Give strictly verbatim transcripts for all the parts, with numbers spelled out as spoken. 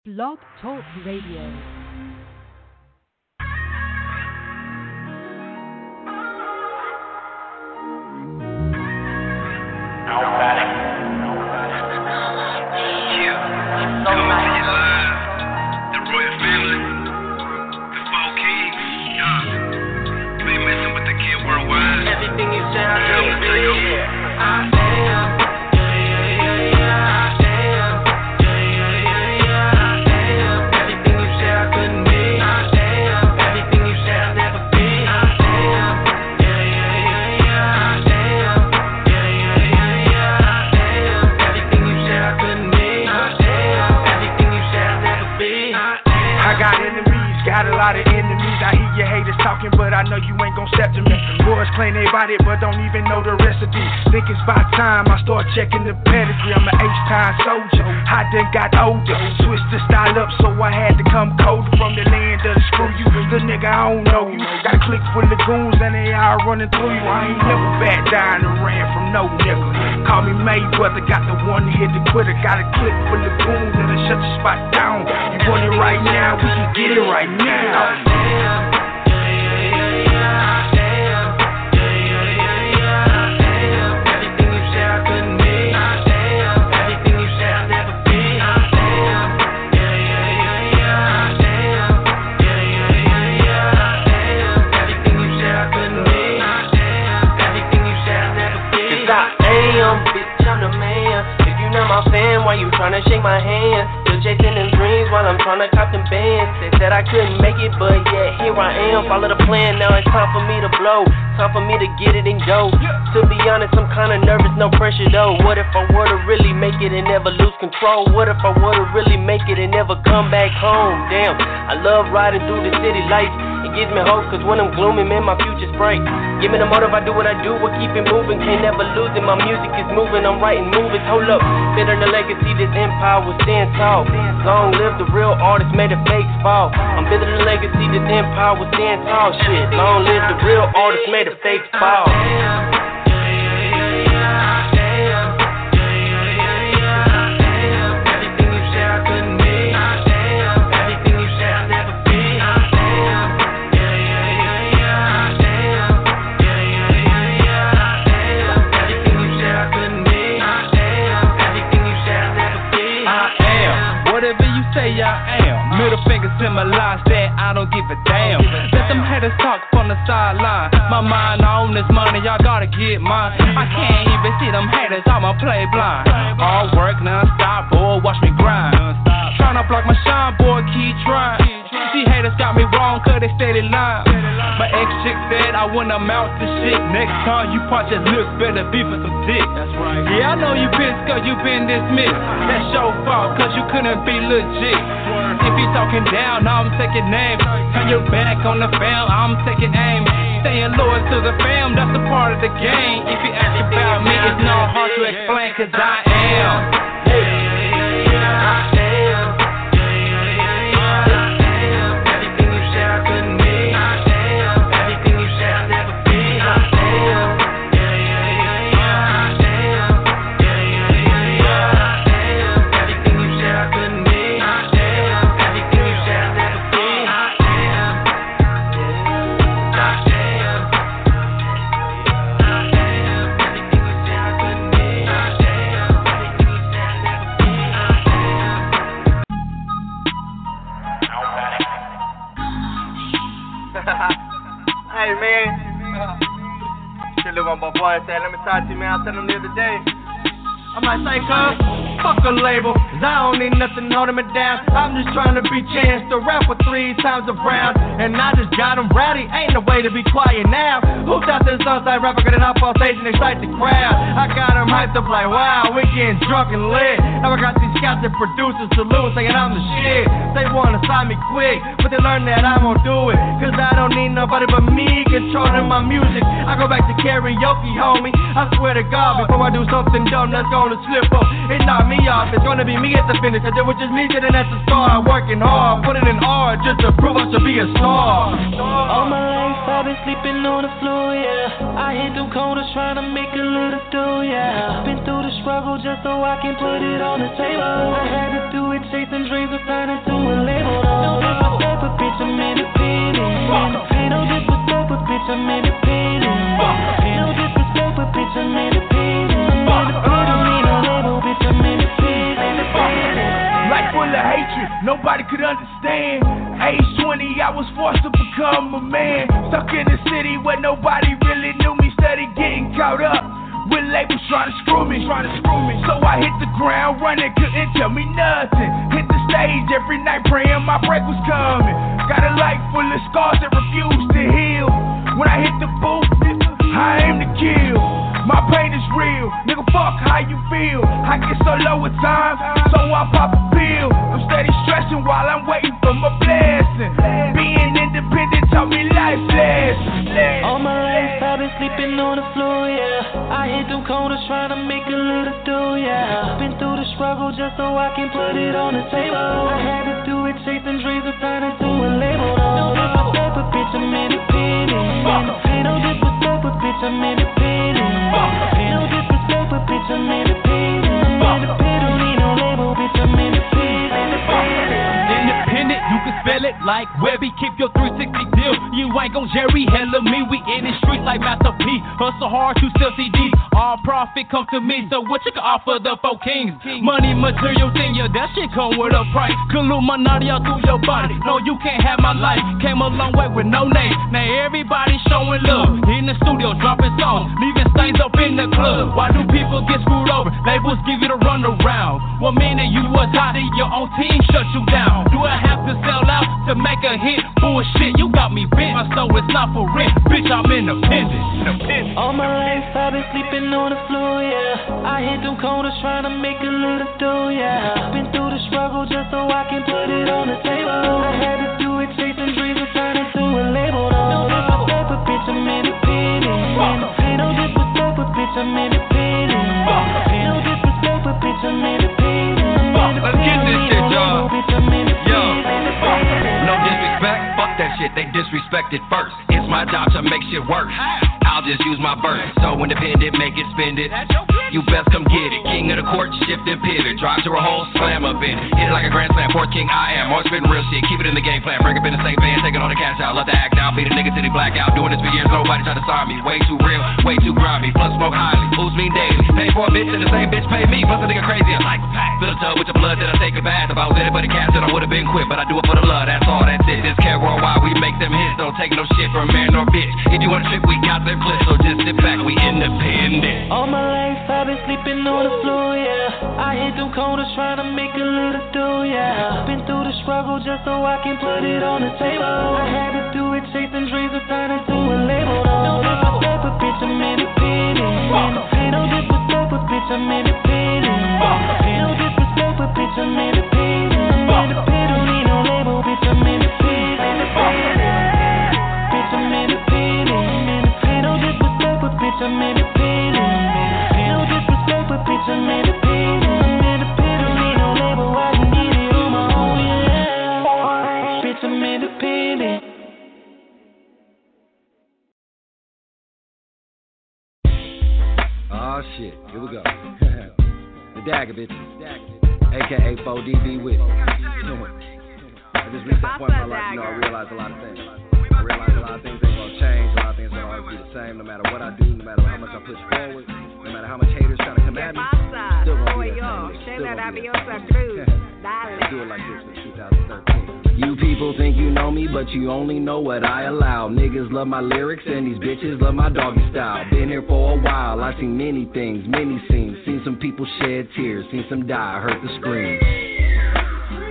Blog Talk Radio. Everything you say, I can be. I am. Everything you say, I couldn't be. I am. Everything you say, I'll never be. I am. Everything you say, I couldn't be. I am. Everything you say, I'll never be. I got enemies, got a lot of enemies. I hear your haters talking, but I know you ain't gon' step to me. Boys claim they bought it, but don't even know the recipe. Think it's about time I start checking the pedigree. I'm an H-time soldier, I done got older. Switched the style up, so I had to come colder. From the land of the screw you, little nigga, I don't know you. Got a clique full of goons, and they all running through you. I ain't never back down and ran from no nigga. Call me Mayweather, got the one hit the quitter. Got a clique full of goons, that'll shut the spot down. You want it right now, we can get it right now. My fan, why you tryna shake my hand? Still chasing them dreams while I'm tryna cop them bands. They said I couldn't make it, but yeah, here I am. Follow the plan, now it's time for me to blow. Time for me to get it and go. To be honest, I'm kinda nervous, no pressure though. What if I were to really make it and never lose control? What if I were to really make it and never come back home? Damn, I love riding through the city lights. It gives me hope, cause when I'm gloomy, man, my future's bright. Give me the motive, I do what I do, we'll keep it moving. Can't never lose it, my music is moving. I'm writing movies, hold up. Better the legacy, this empire will stand tall. Long live the real artist, made the fakes fall. I'm better than the legacy, this empire will stand tall. Shit, long live the real artist, made the fakes fall. Say I am. Middle fingers in my lines that I don't give a damn. Let them haters talk from the sideline. My mind on this money, y'all gotta get mine. I can't even see them haters, I'ma play blind. All work non-stop, boy, watch me grind. Tryna block my shine, boy, keep trying. These haters got me wrong, cause they steady lying. My ex-chick said I wouldn't amount to shit. Next time you punch that lips, better be for some dick. That's right. Yeah, I know you bitch, cause you been dismissed. That's your fault, cause you couldn't be legit. If you talking down, I'm taking names. Turn your back on the fam, I'm taking aim. Staying loyal to the fam, that's a part of the game. If you ask about me, it's not hard to explain, cause I am. Hey. Hey man, shit, look on my boy said, let me talk to you, man. I said him the other day. I'm like, say, cuz, fuck a label, cause I don't need nothing holding me down. I'm just trying to be chance to rap for three times around. And I just got them rowdy, ain't no way to be quiet now. Who thought this outside rapper could hop on stage and excite the crowd? I got them hyped up like, wow, we getting drunk and lit. Now I got these scouts and producers salute, saying I'm the shit. They wanna sign me quick, but they learn that I won't do it. Cause I don't need nobody but me controlling my music. I go back to karaoke, homie. I swear to God, before I do something dumb that's gonna slip up, it knocked me me off. It's gonna be me at the finish. Cause it was just me sitting at the start, working hard, putting in hard just to prove I should be a star. All my life I've been sleeping on the floor, yeah. I hit them corners trying to make a little dough, yeah. Been through the struggle just so I can put it on the table. I had to do it, chasing dreams of turning to a label. No disrespect, but bitch, I'm independent. No disrespect, but bitch, I'm independent. No disrespect, but bitch, I'm independent. Don't need no label, bitch, I'm independent. Life full of hatred, nobody could understand. Age twenty, I was forced to become a man. Stuck in the city where nobody really knew me. Steady getting caught up with labels trying to screw me, trying to screw me. So I hit the ground running, couldn't tell me nothing. Hit the stage every night praying my break was coming. Got a life full of scars that refuse to heal. When I hit the booth, I aim to kill. My pain is real, nigga, fuck how you feel. I get so low at times, so I pop a pill. I'm steady stressing while I'm waiting for my blessing. Being independent taught me life lessons. All my life I've been sleeping on the floor, yeah. I hit them corners trying to make a little dough, yeah. Been through the struggle just so I can put it on the table. I had to do it, chasing dreams of turning to a label. No disrespect, but bitch, I'm independent. No disrespect, but bitch, I'm independent. No disrespect, but bitch, I'm independent. Don't need no label, bitch, I'm independent. Independent, you can spell it like Webby. Keep your three sixty deal. You ain't gon' Jerry Heller me. We in the streets like Master P. Hustle hard to sell C Ds. All profit come to me. So what you can offer the four kings? Money, material, thing, yeah, that shit come with a price. Illuminati all through your body. No, you can't have my life. Came a long way with no name. Now everybody showing love. In the studio dropping songs, leaving stains up in the club. Why do people get screwed over? Labels give you the run around. One minute you was hot and your own team shut you down. Do I have to sell out to make a hit? Bullshit, you got me bent. My soul is not for rent. Bitch, I'm independent. independent. All my life I've been sleeping on the floor, yeah. I hit them corners trying to make a little dough, yeah. Been through the struggle just so I can put it on the table. I had to do it, chasing dreams of turning to a label. No disrespect, but bitch, I'm independent. No disrespect, but bitch, I'm independent. No disrespect, but bitch, I'm independent. Let's get this shit, y'all. Yo, no disrespect, fuck that shit, they disrespected first. It's my job to make shit work. I'll just use my verse. So independent, make it, spend it. You best come get it. King of the court, shift and pivot. Drive to a hole, slam up in it. Hit it like a grand slam, fourth king I am. Always spitting real shit, keep it in the game plan. Break up in the same van, taking all the cash out. Love to act out, beat a nigga till they black out. Doing this for years, nobody try to sign me. Way too real, way too grimy. Plus smoke highly, fools me daily. Pay for a bitch and the same bitch pay me. Plus a nigga crazy, I like a pack. Fill a tub with your blood, then I take a bath. If I was anybody cast, then I would've been quit. But I do it for the love, that's all, that's it. This cat worldwide, we make them hits. Don't take no shit from man or bitch. If you want a trip, we got them clips. So just sit back, we independent. All my life I've been sleeping on the floor, yeah. I hit them corners trying to make a little dough, yeah. Been through the struggle just so I can put it on the table. I had to do it, chasing dreams of turning to a label. No disrespect, but bitch, I'm independent. No disrespect, but bitch, I'm independent. No disrespect, but bitch, I'm independent. Don't need no label, bitch, I'm independent. Bitch, I'm independent. No disrespect, but bitch, I'm independent. No disrespect, but bitch, I'm independent. Don't need no label, I can get it on my own, yeah. Bitch, I'm independent. Oh shit, here we go. The Dagger bitch, aka four D B with it. I just reached that point in my life, you know, I realized a lot of things. I realized a lot of things ain't gonna change, a lot of things gonna always be the same, no matter what I do, no matter how much I push forward, no matter how much haters trying to come at me, still gonna be that same. Still gonna be that same. Let's do it like this for two thousand thirteen. You people think you know me, but you only know what I allow. Niggas love my lyrics and these bitches love my doggy style. Been here for a while, I seen many things, many scenes. Seen some people shed tears, seen some die, heard the screams.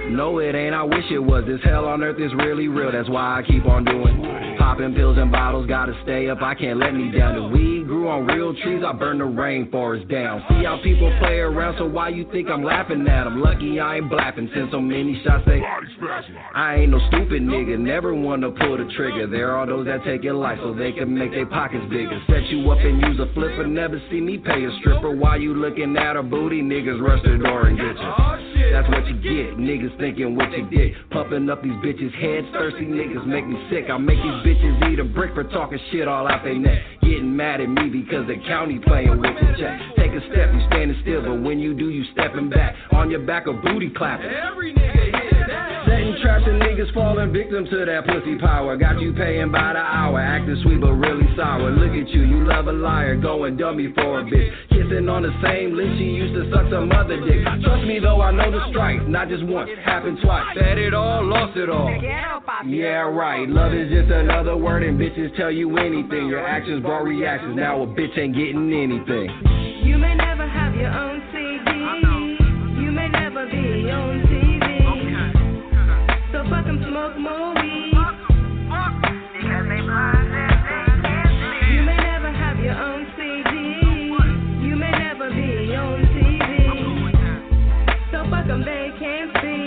No, it ain't, I wish it was. This hell on earth is really real, that's why I keep on doing. Popping pills and bottles, gotta stay up, I can't let me down. The weed grew on real trees, I burn the rainforest down. See how people play around, so why you think I'm laughing at them? Lucky I ain't blapping, send so many shots, they I ain't no stupid nigga, never wanna pull the trigger. There are those that take your life so they can make their pockets bigger. Set you up and use a flipper, never see me pay a stripper. While you looking at her booty, niggas rush the door and get you. That's what you get, niggas thinking what you did. Pumping up these bitches' heads, thirsty niggas make me sick. I make these bitches eat a brick for talking shit all out they neck. Getting mad at me because the county playing with the check. Take a step, you standing still, but when you do, you stepping back. On your back, a booty clapping. Every nigga hit that. Setting traps and niggas falling victim to that pussy power. Got you paying by the hour, acting sweet but really sour. Look at you, you love a liar, going dummy for a bitch. Kissing on the same lips she used to suck some other dick. Trust me though, I know the strike, not just once, happened twice. Had it all, lost it all. Yeah, right. Love is just another word, and bitches tell you anything. Your actions brought reactions. Now a bitch ain't getting anything. You may never have your own C D. You may never be on T V. So fuck 'em, smoke more weed. Because they blind and they can't see. You may never have your own C D. You may never be on T V. So fuck 'em, they can't see.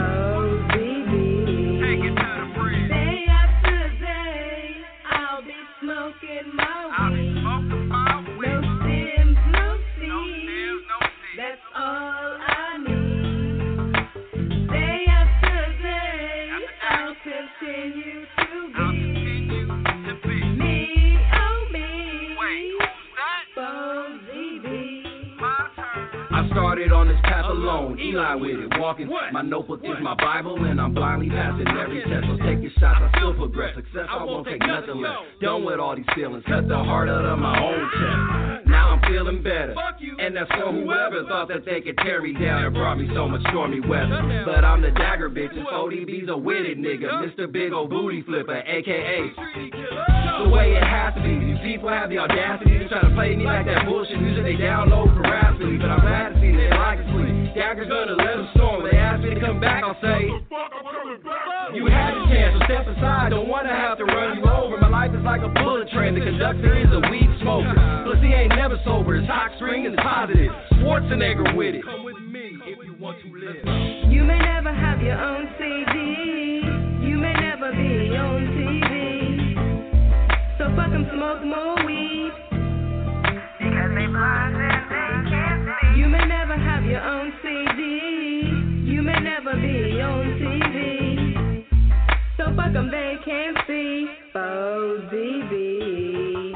Started on this path alone, Eli with it, walking. My notebook is my Bible, and I'm blindly passing every test. So take your shots, I still progress. Success, I won't take nothing less. Done with all these feelings, cut the heart out of my own chest. Now I'm feeling better, and that's for whoever thought that they could tear me down and brought me so much stormy weather. But I'm the dagger bitch, and O D B's a witted nigga, Mister Big Ol' Booty Flipper, A K A the way it has to be. These people have the audacity to try to play me like that bullshit music they download for rapidly, but I'm glad to see they like it sleep. Dagger's gonna let them storm. When they ask me to come back, I'll say, you had a chance, so step aside. Don't wanna have to run you over. My life is like a bullet train. The conductor is a weed smoker. Plus he ain't never sober. His hot string is positive. Schwarzenegger with it. Come with me if you want to live. You may never have your own C D. You may never be on T V. So fuck 'em, smoke more weed. Because they blind and they can't see. You may never have your own C D. You may never be on T V. So fuck 'em, they can't see. O D B.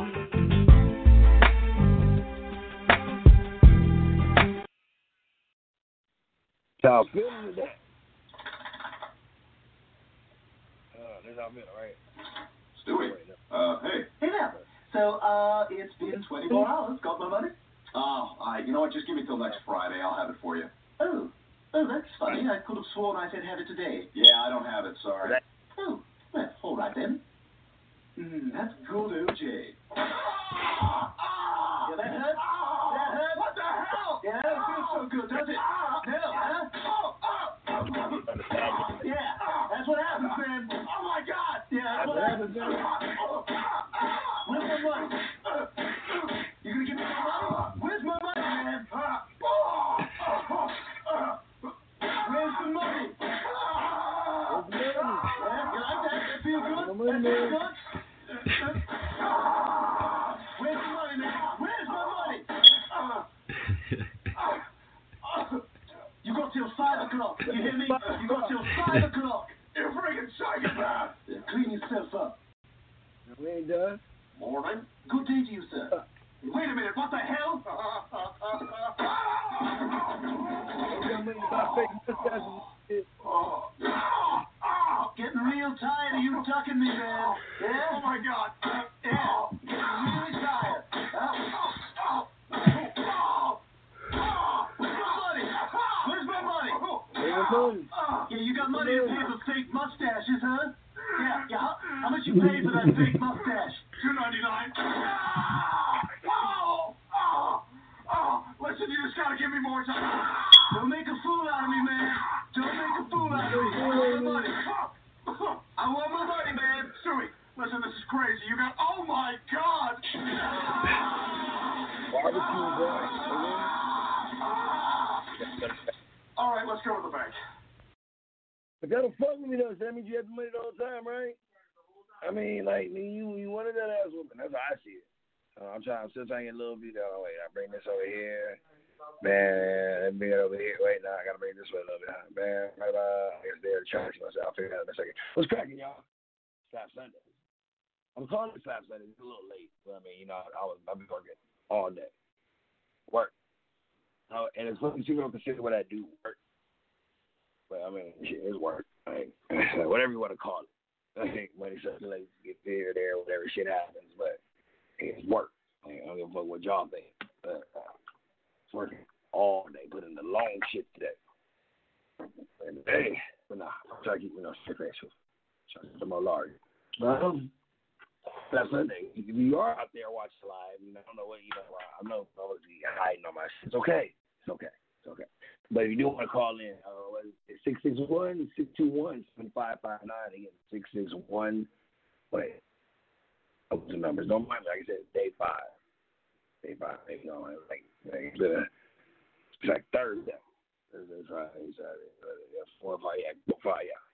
Y'all feeling that? Uh, there's our minute, right? Stewie. Uh, hey. Hey there. So, uh, it's been twenty-four hours. Got my money? Oh, I, you know what? Just give me till next Friday. I'll have it for you. Oh. Oh, that's funny. I could have sworn I said have it today. Yeah, I don't have it. Sorry. Oh, well, all right then. Mm, that's good, O J. Yeah, that hurt? That hurt? What the hell? Yeah, it feels so good, does it? Hell, huh? Yeah, that's what happens, man. Oh, my God. Yeah, that's what happens, man. Where's my money? You gonna give me my money? Where's my money, man? Where's the money? Where's the money? Yeah, you like that? That feel good? That feel good? Where's the money, man? Where's my money? You got till five o'clock. You hear me? You got till five o'clock. You're freaking psychopath. Clean yourself up. We ain't done. Morning. Good day to you, sir. Wait a minute. What the hell? Oh, oh, getting real tired of you ducking me, man. Yeah? Oh, my God. Yeah. Getting really tired. Oh, oh, oh, oh. Where's my money? Where's my money? Oh, yeah, you got money to pay for fake mustaches, huh? Yeah, yeah. How much you pay for that fake mustache? two ninety-nine. Oh, oh, oh. Listen, you just gotta give me more time. Don't make a fool out of me, man. Don't make a fool out crazy. You got, oh my God. Barbecue, bro. All right, let's go to the bank. But that'll fuck with me though. So that means you have the money the whole time, right? I mean, like, you you wanted that ass whooping. That's how I see it. Uh, I'm trying. I'm still trying to get a little bit down. Wait, I bring this over here. Man, let me bring it over here. Wait, now I gotta bring this way a little bit. Man, right, uh, I guess they're charging myself. I'll figure it out in a second. What's cracking, y'all? Slap Sunday. I'm calling it Slap Sunday. It's a little late, but I mean, you know, I was I've been working all day. Work. Uh, and it's what people don't consider what I do work. But I mean, shit, it's work. Like, whatever you want to call it. I think money circulates, get here, there, whatever shit happens, but it's work. Like, I don't give a fuck what y'all think. But uh, it's working all day, put in the long shit today. And hey, but nah, I'm trying to keep, you know, straight face. Trying to get more large. But um, that's Sunday. If you are out there watching live, you know, I don't know what, you know, I know I'm obviously hiding on my shit. It's okay. It's okay. It's okay. But if you do want to call in, uh, what is it? six six one, six two one, seven five five nine. Again, six six one. Wait. What's the numbers? Don't mind me. Like I said, day five. Day five. You know, like, like it's, uh, it's like Thursday. Thursday, Friday, Saturday. Yeah, four or five. Yeah, four or five, yeah.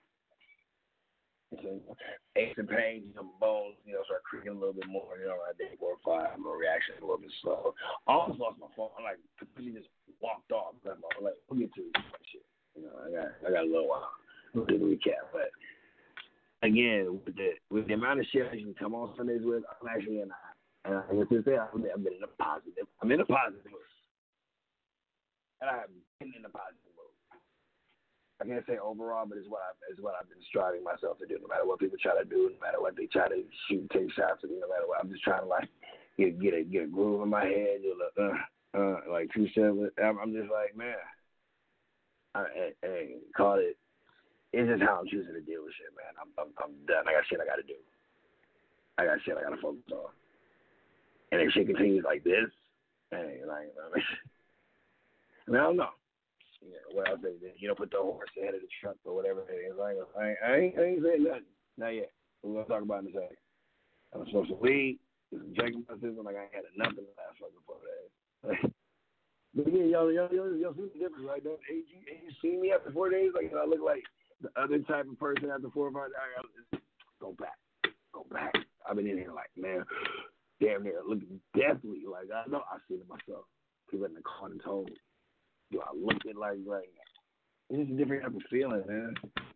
Aches and pains, you know, bones, you know, start creaking a little bit more, you know, I day four or five, my reaction a little bit slow. I almost lost my phone. I like completely just walked off. I'm like, we'll get to this shit. You know, I got I got a little while. We'll do the recap. But again, with the with the amount of shit I usually come on Sundays with, I'm actually in a and I guess this day I've been in a positive. I'm in a positive mood. And I've been in a positive mood. I can't say overall, but it's what I it's what I've been striving myself to do. No matter what people try to do, no matter what they try to shoot, take shots at me, no matter what, I'm just trying to like get get a get a groove in my head, do like uh uh like two seven. I'm, I'm just like, man, I, I, I call it. It's just how I'm choosing to deal with shit, man. I'm I'm, I'm done. I got shit I got to do. I got shit I got to focus on. And if shit continues like this, hey, like I mean, I, mean, I don't know. Yeah, what else they did? You know, put the horse ahead of the truck or whatever it is. I ain't, I ain't, I ain't, I ain't saying nothing. Not yet. We're gonna talk about it in a second. I'm supposed to weed, do some drinking my system like I ain't had enough in the last fucking four days. But again, y'all, y'all, y'all, y'all see the difference, right? Don't you, you see me after four days? Like, I look like the other type of person after four or five days. I gotta go back, go back. I've been in here like, man, damn near looking deathly. Like, I know I see it myself. People in the car and told me. Do I look it like right now? It's just a different type of feeling, man.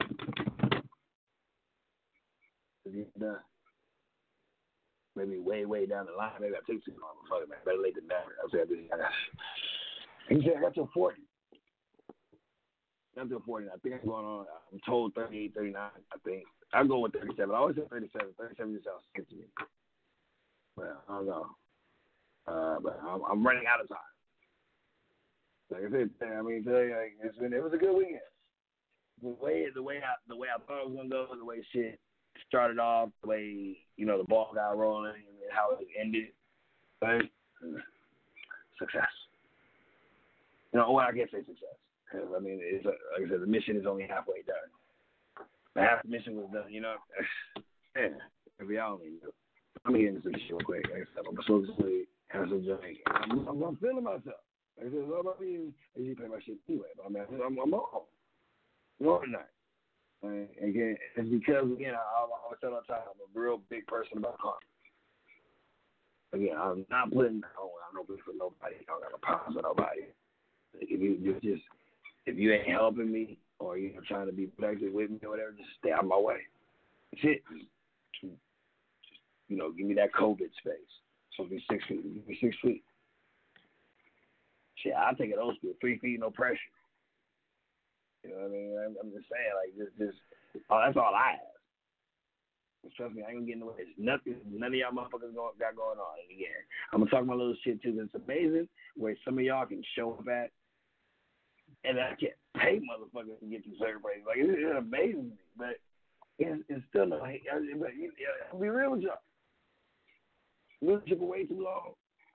Uh, maybe way, way down the line. Maybe I take too long. Fuck it, man. Better late than never. I'll say I just, he said I got till forty. I got till forty. I think I'm going on. I'm told thirty-eight, thirty-nine. I think I go with thirty-seven. I always say thirty-seven. thirty-seven just sounds good to me. Well, I don't know. Uh, but I'm, I'm running out of time. Like I said, I mean, today, like, it's been, it was a good weekend. The way, the way I, the way I thought it was gonna go, the way shit started off, the way you know the ball got rolling, and how it ended. But success. You know, well, I can't say success because I mean, it's a, like I said, the mission is only halfway done. The half the mission was done. You know, man, if y'all only knew. I'm gonna get into some shit real quick. Like I said, I'm supposed to sleep, have some drink. I'm, I'm, I'm feeling myself. Like I said, it's all about me. I usually pay my shit anyway, but I mean, I'm, I'm on. One night. And again, it's because, again, I, I always tell all the time, I'm a real big person about karma. Again, I'm not putting, I don't have no beef with nobody. I don't got no problems with nobody. Like if you you just, if you ain't helping me or you're trying to be productive with me or whatever, just stay out of my way. That's it. Just, you know, give me that COVID space. So be six feet. Give me six feet. Shit, I'll take it old school. Three feet, no pressure. You know what I mean? I'm, I'm just saying, like, just, just, oh, that's all I have. Just trust me, I ain't gonna get in the way. There's nothing, none of y'all motherfuckers going, got going on. And again, I'm gonna talk my little shit too. It's amazing where some of y'all can show up at, and I can't pay motherfuckers to get to certain places. Like, it's, it's amazing to me, but it's, it's still no hate. But I'll be real with y'all. Relationship for way too long,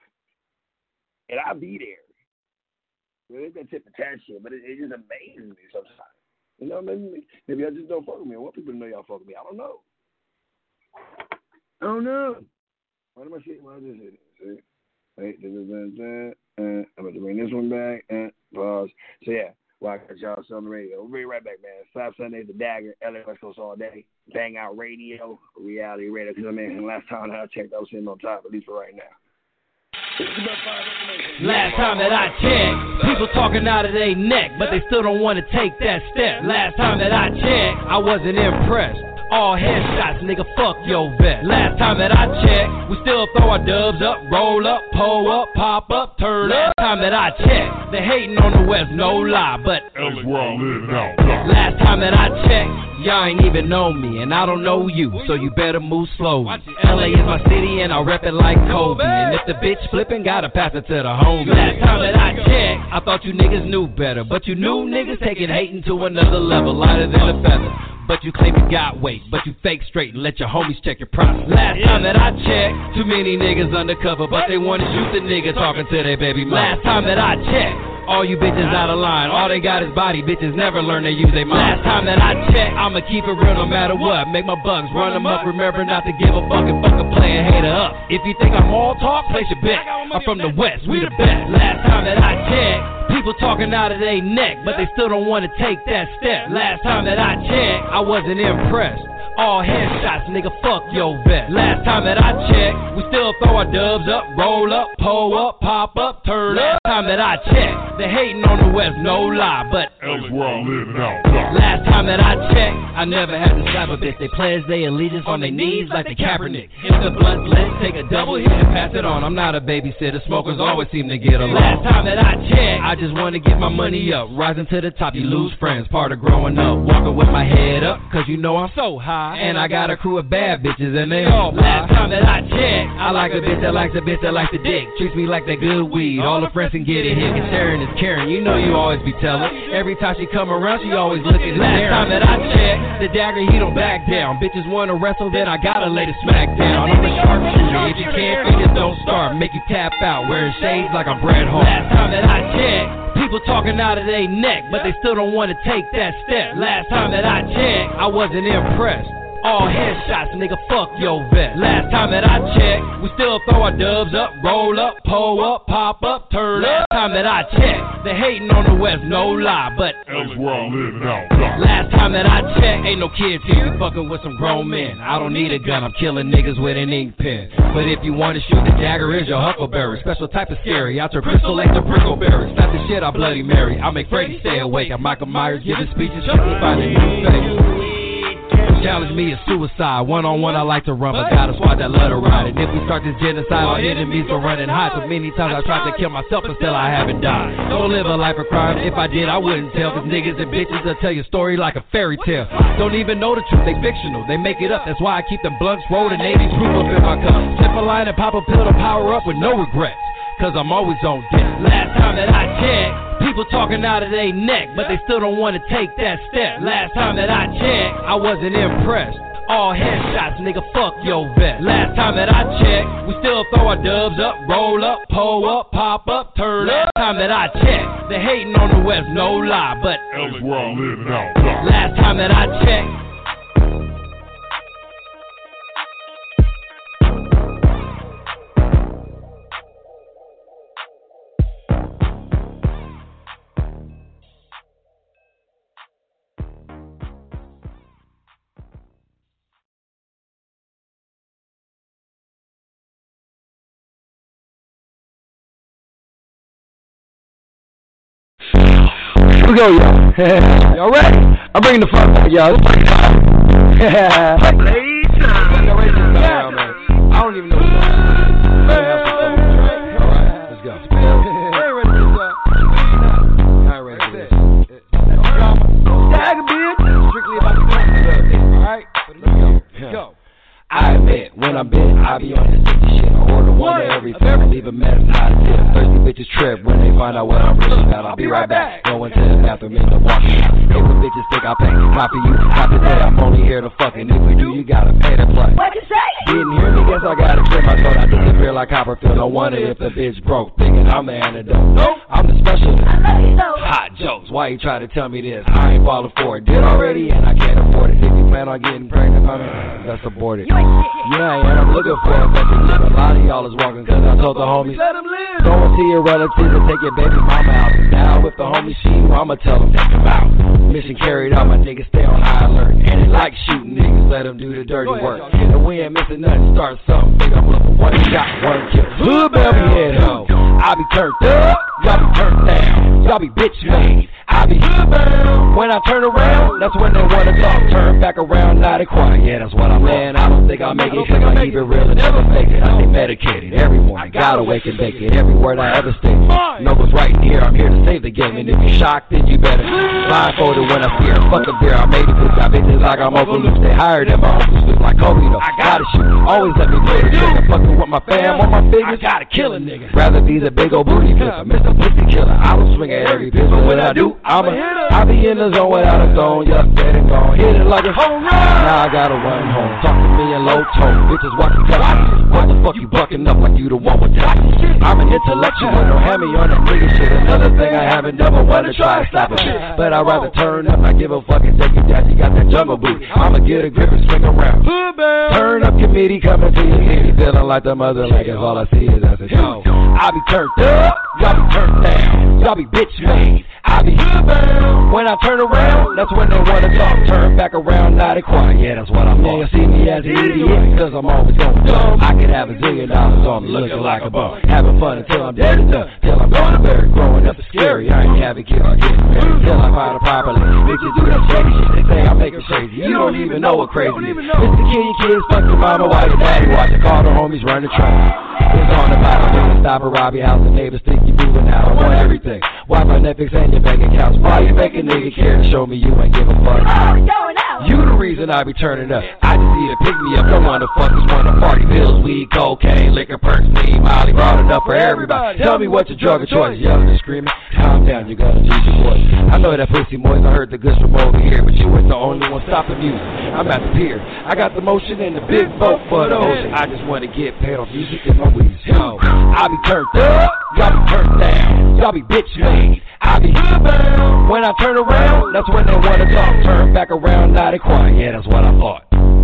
and I'll be there. Well, it's that tip of tat shit, but it, it just amazes me sometimes. You know, maybe maybe I just don't fuck with me. I want people to know y'all fuck with me. I don't know. Oh no. Why did my shit? Why did this? See? Wait, I'm about to bring this one back and pause. So yeah, well, I got y'all on the radio. We'll be right back, man. Five Sundays, The Dagger, L A West Coast all day. Bang Out Radio, Reality Radio. Because I mean, last time I checked, I was sitting on top, at least for right now. Last time that I checked, people talking out of their neck, but they still don't want to take that step. Last time that I checked, I wasn't impressed. All headshots, nigga, fuck your vet. Last time that I checked, we still throw our dubs up, roll up, pull up, pop up, turn up. Last time that I checked, they hating on the West, no lie, but L A where I live now. Last time that I checked, y'all ain't even know me, and I don't know you, so you better move slowly. L A is my city, and I rep it like Kobe. And if the bitch flippin', gotta pass it to the homie. Last time that I checked, I thought you niggas knew better, but you knew niggas taking hating to another level, lighter than a feather. But you claim you got weight, but you fake straight and let your homies check your price. Last time that I checked, too many niggas undercover, but they wanna shoot the nigga talking to their baby mama. Last time that I checked, all you bitches out of line, all they got is body, bitches never learn to use their mind. Last time that I checked, I'ma keep it real no matter what. Make my bugs, run them up, remember not to give a fuck and fuck a player hater up. If you think I'm all talk, place your bet. I'm from the West, we the best. Last time that I checked, people talking out of their neck, but they still don't want to take that step. Last time that I checked, I wasn't impressed. All headshots, nigga, fuck your vet. Last time that I checked, we still throw our dubs up, roll up, pull up, pop up, turn up. Last time that I checked, they hating on the West, no lie, but L A where I live now. Last time that I checked, I never had to slap a bitch. They pledge their allegiance on their knees like the Kaepernick. If the blood's lit, take a double hit and pass it on. I'm not a babysitter, smokers always seem to get along. Last time that I checked, I just want to get my money up. Rising to the top, you lose friends, part of growing up. Walking with my head up, cause you know I'm so high. And I got a crew of bad bitches and they all fly. Last time that I checked, I like a bitch that likes a bitch that likes the dick. Treats me like that good weed, all the friends can get it hit. Cause sharing is caring, you know you always be telling. Every time she come around, she always looking. Last time that I checked, the Dagger, he don't back down. Bitches wanna wrestle, then I gotta lay the smack down. I'm a sharpshooter, if you can't finish, don't start. Make you tap out, wearing shades like I'm Bret Hart. Last time that I checked, people talking out of their neck, but they still don't want to take that step. Last time that I checked, I wasn't impressed. All headshots, nigga, fuck your vet. Last time that I checked, we still throw our dubs up, roll up, pull up, pop up, turn up. Last time that I checked, they hating on the West, no lie, but L A where I live now. Last time that I checked, ain't no kids here, we fucking with some grown men. I don't need a gun, I'm killing niggas with an ink pen. But if you wanna shoot, the Dagger is your huckleberry. Special type of scary, I turn crystal like the brickleberry. Slap the shit out Bloody Mary, I make Freddy stay awake. I'm Michael Myers giving speeches, trying to find a new face. Challenge me is suicide. One on one, I like to run, but got a squad that love to ride. And if we start this genocide, our enemies are running hot. So many times I tried to kill myself, but still I haven't died. Don't live a life of crime. If I did, I wouldn't tell. Cause niggas and bitches will tell your story like a fairy tale. Don't even know the truth, they fictional. They make it up. That's why I keep them blunts rolled and eighty proof up in my cup. Sip a line and pop a pill to power up with no regrets. Cause I'm always on deck. Last time that I checked, people talking out of their neck, but they still don't want to take that step. Last time that I checked, I wasn't impressed. All headshots, nigga, fuck your vet. Last time that I checked, we still throw our dubs up, roll up, pull up, pop up, turn up. Last time that I checked, they hating on the West, no lie, but L A where I live now. Last time that I checked, Here we go, y'all. Y'all ready? I'm bringing the fun back, y'all. Let's bring it out. Y'all ready to start out, man? I don't even know what's going on. Let me have some fun. All right, let's go. I ain't ready for this, y'all. I ain't ready for this. Dagger, bitch. Strictly about the fun. All right, let's go. I admit, when I'm bit, I be on this sticky shit. I order one to everything, I leave a mess, not a tip. Thirsty bitches trip when they find out what I'm really about. I'll be right back, going to the bathroom in the walking out. Hey, when bitches think I pay, not for you, not today. I'm only here to fucking. If we do, you gotta pay to play. What you say? Didn't hear me, guess I gotta clear my throat. I disappear like Copperfield. No wonder if the bitch broke, thinking I'm the antidote. Nope, I'm the specialist. Hot jokes, why you try to tell me this? I ain't falling for it, did already, and I can't afford it. If you plan on getting pregnant, my man. That's aborted. Yeah, and I'm looking for a better live. A lot of y'all is walking cause I told the homies, let them live. Go and see your relatives and take your baby mama out. Now with the homies, she I'ma tell them take them out. Mission carried out, my niggas stay on high alert. And they like shooting niggas, let them do the dirty work. And we ain't missing nothing, start something big. I'm looking one shot, one kill. Hood baby head ho. I be turned up, y'all be turned down. Y'all be bitch made. I be hood bound. When I turn around, that's when they wanna talk. Turn back around, not it quiet. Yeah, that's what I'm man. I don't think I'll make it, cause I keep it real and never fake it. I stay medicated every morning, gotta wake and bake it. Every word I ever state. Know what's right in here, I'm here to save the game. And if you're shocked, then you better blindfolded when I fear. Fuck a beer, I made it. Got bitches like I'm Uncle Luke. They higher than my Uncle Luke, like Kobe though. I gotta shoot, always let me play the trigger. Fucking with my fam on my fingers, gotta kill a nigga. Rather be the big old booty flipper, Mister Pussy Killer. I don't swing at every bitch, but when I do, I'm a I be in the zone without a zone, yup, dead and gone. Hit it like a home run. Now I gotta run home. Talk to me in low tone. Bitches watching television. What the fuck you bucking up like you the one with that? I'm an intellectual, don't have me on that nigga shit. Another thing I haven't never wanna try to stop a bitch. But I'd rather turn up, not give a fuck and take it down. You got that jungle boot. I'ma get a grip and swing around. Turn up committee coming to your city. Feeling like the mother like if all I see is as a yo. I be turned up, y'all be turned down. Y'all be bitch made. I be hood bound. When I turn around, that's when they wanna talk. Turn back around, not it quiet. Yeah, that's what I'm on. You see me as an idiot, cause I'm always going dumb. I could have a zillion dollars on me, looking like a bum. Having fun until I'm dead and done. Till I'm going to bury. Growing up is scary. I ain't having kids or getting married. Till I find a properly. Bitches do that shady shit. They say I make it crazy. You don't even know what crazy is. Mister Kill your kids, fuck your mama while your daddy watch it. Call the homies, run the train. It's on the bottom. Niggas stop and rob your house. The neighbors think you moving out. I want everything. Watch my Netflix and your bank accounts. Why you make a nigga care to show me you ain't give a fuck? You the reason I be turning up. I just need to pick me up. Don't wanna fuck, just wanna party. Pills, weed, cocaine, liquor, perks, weed, Molly. Brought it up for everybody. Tell me what's your drug of choice. Yelling and screaming. Calm down, you gotta choose your voice. I know that pussy moist. I heard the goods from over here, but you ain't the only one stopping music. I'm at the pier. I got the motion and the big boat for the ocean. I just wanna get paid on music and my weed. Yo, I be turned up, y'all be turned down. Y'all be bitch made. I be hood bound. When I turn around, that's when they wanna talk. Turn back around, not it quiet. Yeah, that's what I thought.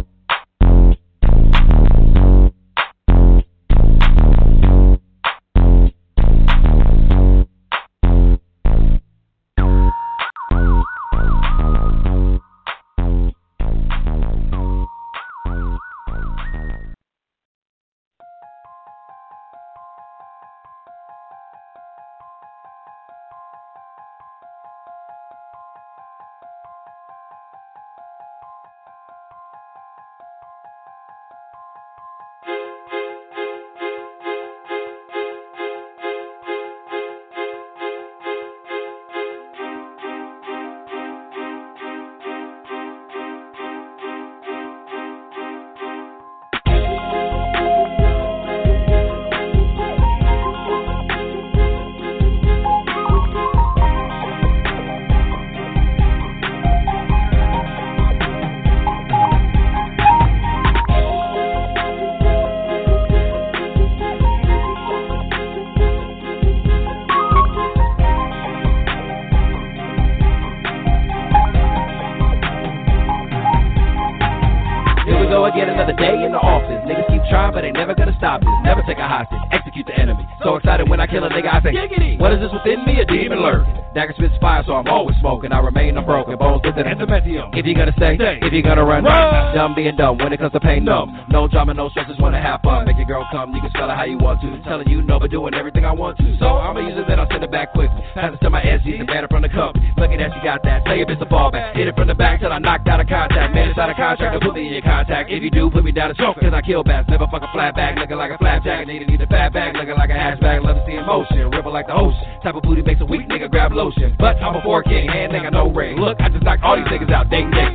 Again, another day in the office. Niggas keep trying, but they never gonna stop this. Never take a hostage, execute the enemy. So excited when I kill a nigga, I say, Giggity. What is this within me? A demon lurking. Dagger spits fire, so I'm always smoking. I remain unbroken, bones lifted and adamantium. If you gonna stay, stay. If you gonna run, run. Dumb being dumb when it comes to pain, numb. No drama, no stress, just wanna have fun. Make your girl come, you can spell it how you want to. Telling you no, but doing everything I want to. So I'ma use it, then I'll send it back quickly. Pass it to my S G, the batter from the company. Looking at you got that, say if it's a fallback. Hit it from the back till I knocked out of contact. Man, it's out of contract, don't put me in your contact. If you do, put me down to choke, cause I kill bats. Never fuck a flat bag, looking like a flapjack. Need to need a fat bag, looking like a hatchback. Love to see emotion, ripple like the ocean. Type of booty makes a weak nigga grab lotion. But I'm a four king, hand nigga, no ring. Look, I just knocked all these niggas out, ding ding.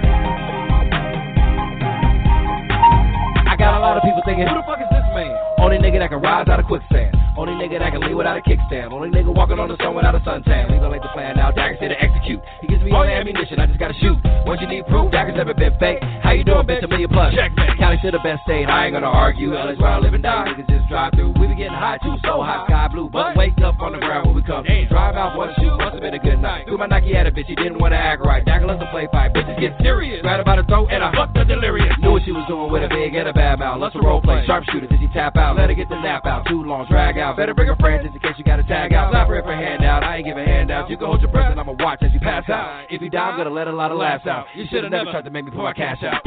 Who the fuck is this man? On Only nigga that can rise out of quicksand. Only nigga that can leave without a kickstand. Only nigga walking on the sun without a suntan. We gon' make the plan now, Dagger's here to execute. He gives me all the ammunition, I just gotta shoot. Once you need proof, Dagger's never been fake. How you doing, bitch? A million plus. County to the best state, I ain't gonna argue. L A's where I live and die. Niggas just drive through. We be getting high too, so hot, sky blue. But wake up on the ground when we come through. Drive out one shoe, must have been a good night. Threw my Nike at a bitch, he didn't wanna act right. Dagger loves to play fight, bitches get serious. Right about her throat and I fucked her delirious. Knew what she was doing with a big and a bad mouth. Let's role play, sharpshooter, did she tap out? Let her get the nap out, too long, drag out. Better bring her friends just in case you gotta tag out. Slap her if her hand out, I ain't giving handouts. You can hold your breath and I'ma watch as you pass out. If you die, I'm gonna let a lot of laughs out. You should've never tried to make me pull my cash out.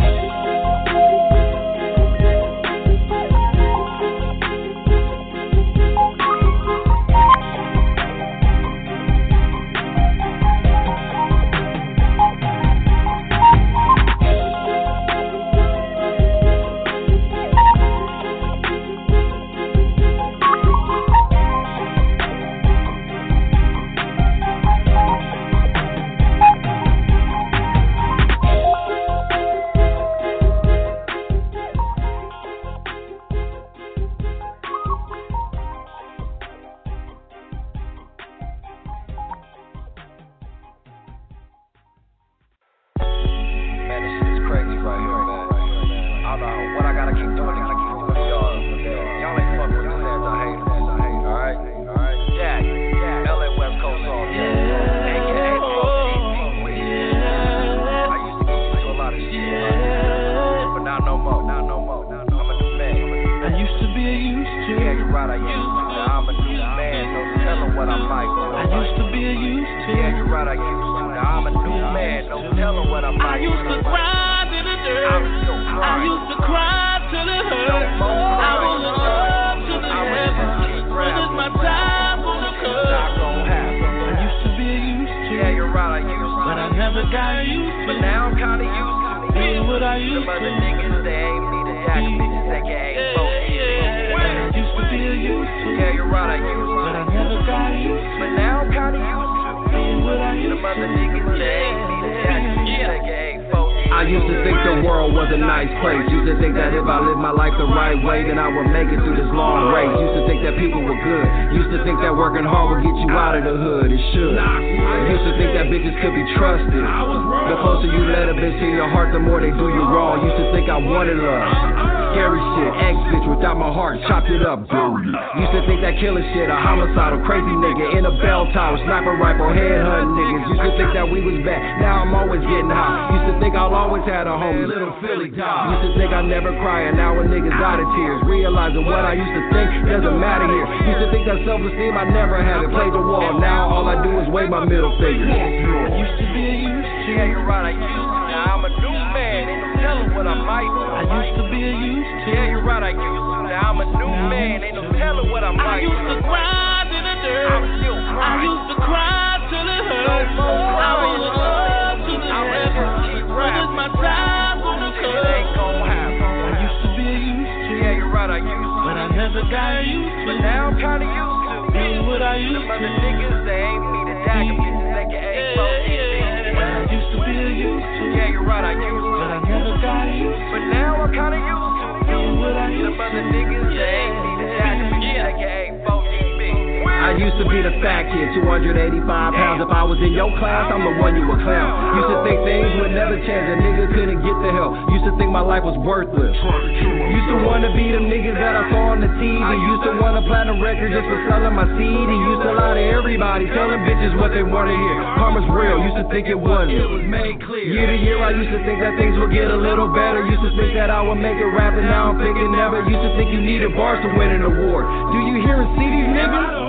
I used to think the world was a nice place. Used to think that if I lived my life the right way, then I would make it through this long race. Used to think that people were good. Used to think that working hard would get you out of the hood. It should. Used to think that bitches could be trusted. The closer you let a bitch in your heart, the more they do you wrong. Used to think I wanted love. Scary shit, ex bitch without my heart, chopped it up, buried it. Used to think that killer shit, a homicidal, crazy nigga in a bell tower, sniper rifle, headhunt niggas. Used to think that we was bad, now I'm always getting high. Used to think I'll always have a home, little Philly dog. Used to think I never cry, and now a nigga's out of tears. Realizing what I used to think doesn't matter here. Used to think that self-esteem I never had it, played the wall. Now all I do is wave my middle finger. I used to be a used to. Yeah, you're right, I used to. Now I'm a new man, ain't no telling what I might do. I used to be a used to. Yeah, you're right, I used to. Now I'm a new man, ain't no telling what I might do. I used to grind in the dirt. I'm still crying. I used to cry till it hurt. I was up to the heaven. When it's my time on the curb. It ain't gon' happen. I used to be a used to. Yeah, you're right, I used to. But I never got used to. But now I'm kinda used to. Being what I used to. Them other niggas, they ain't me, the Dagger bitches, they can ain't close to me. I used to be a used to. Yeah, you're right, I used to. But I never got used to. But now I'm kinda used to. Being what I used to. Them other niggas, they ain't me, the Dagger bitches, they can ain't close to me. I used to be the fat kid, two hundred eighty-five pounds. If I was in your class, I'm the one you would clown. Used to think things would never change, a nigga couldn't get the help. Used to think my life was worthless. Used to wanna be them niggas that I saw on the T V. Used to want a platinum record just for selling my C D. Used to lie to everybody, telling bitches what they wanna hear. Karma's real, used to think it wasn't. It was made clear. Year to year, I used to think that things would get a little better. Used to think that I would make it rap, and now I'm thinking never. Used to think you needed bars to win an award. Do you hear and see these niggas?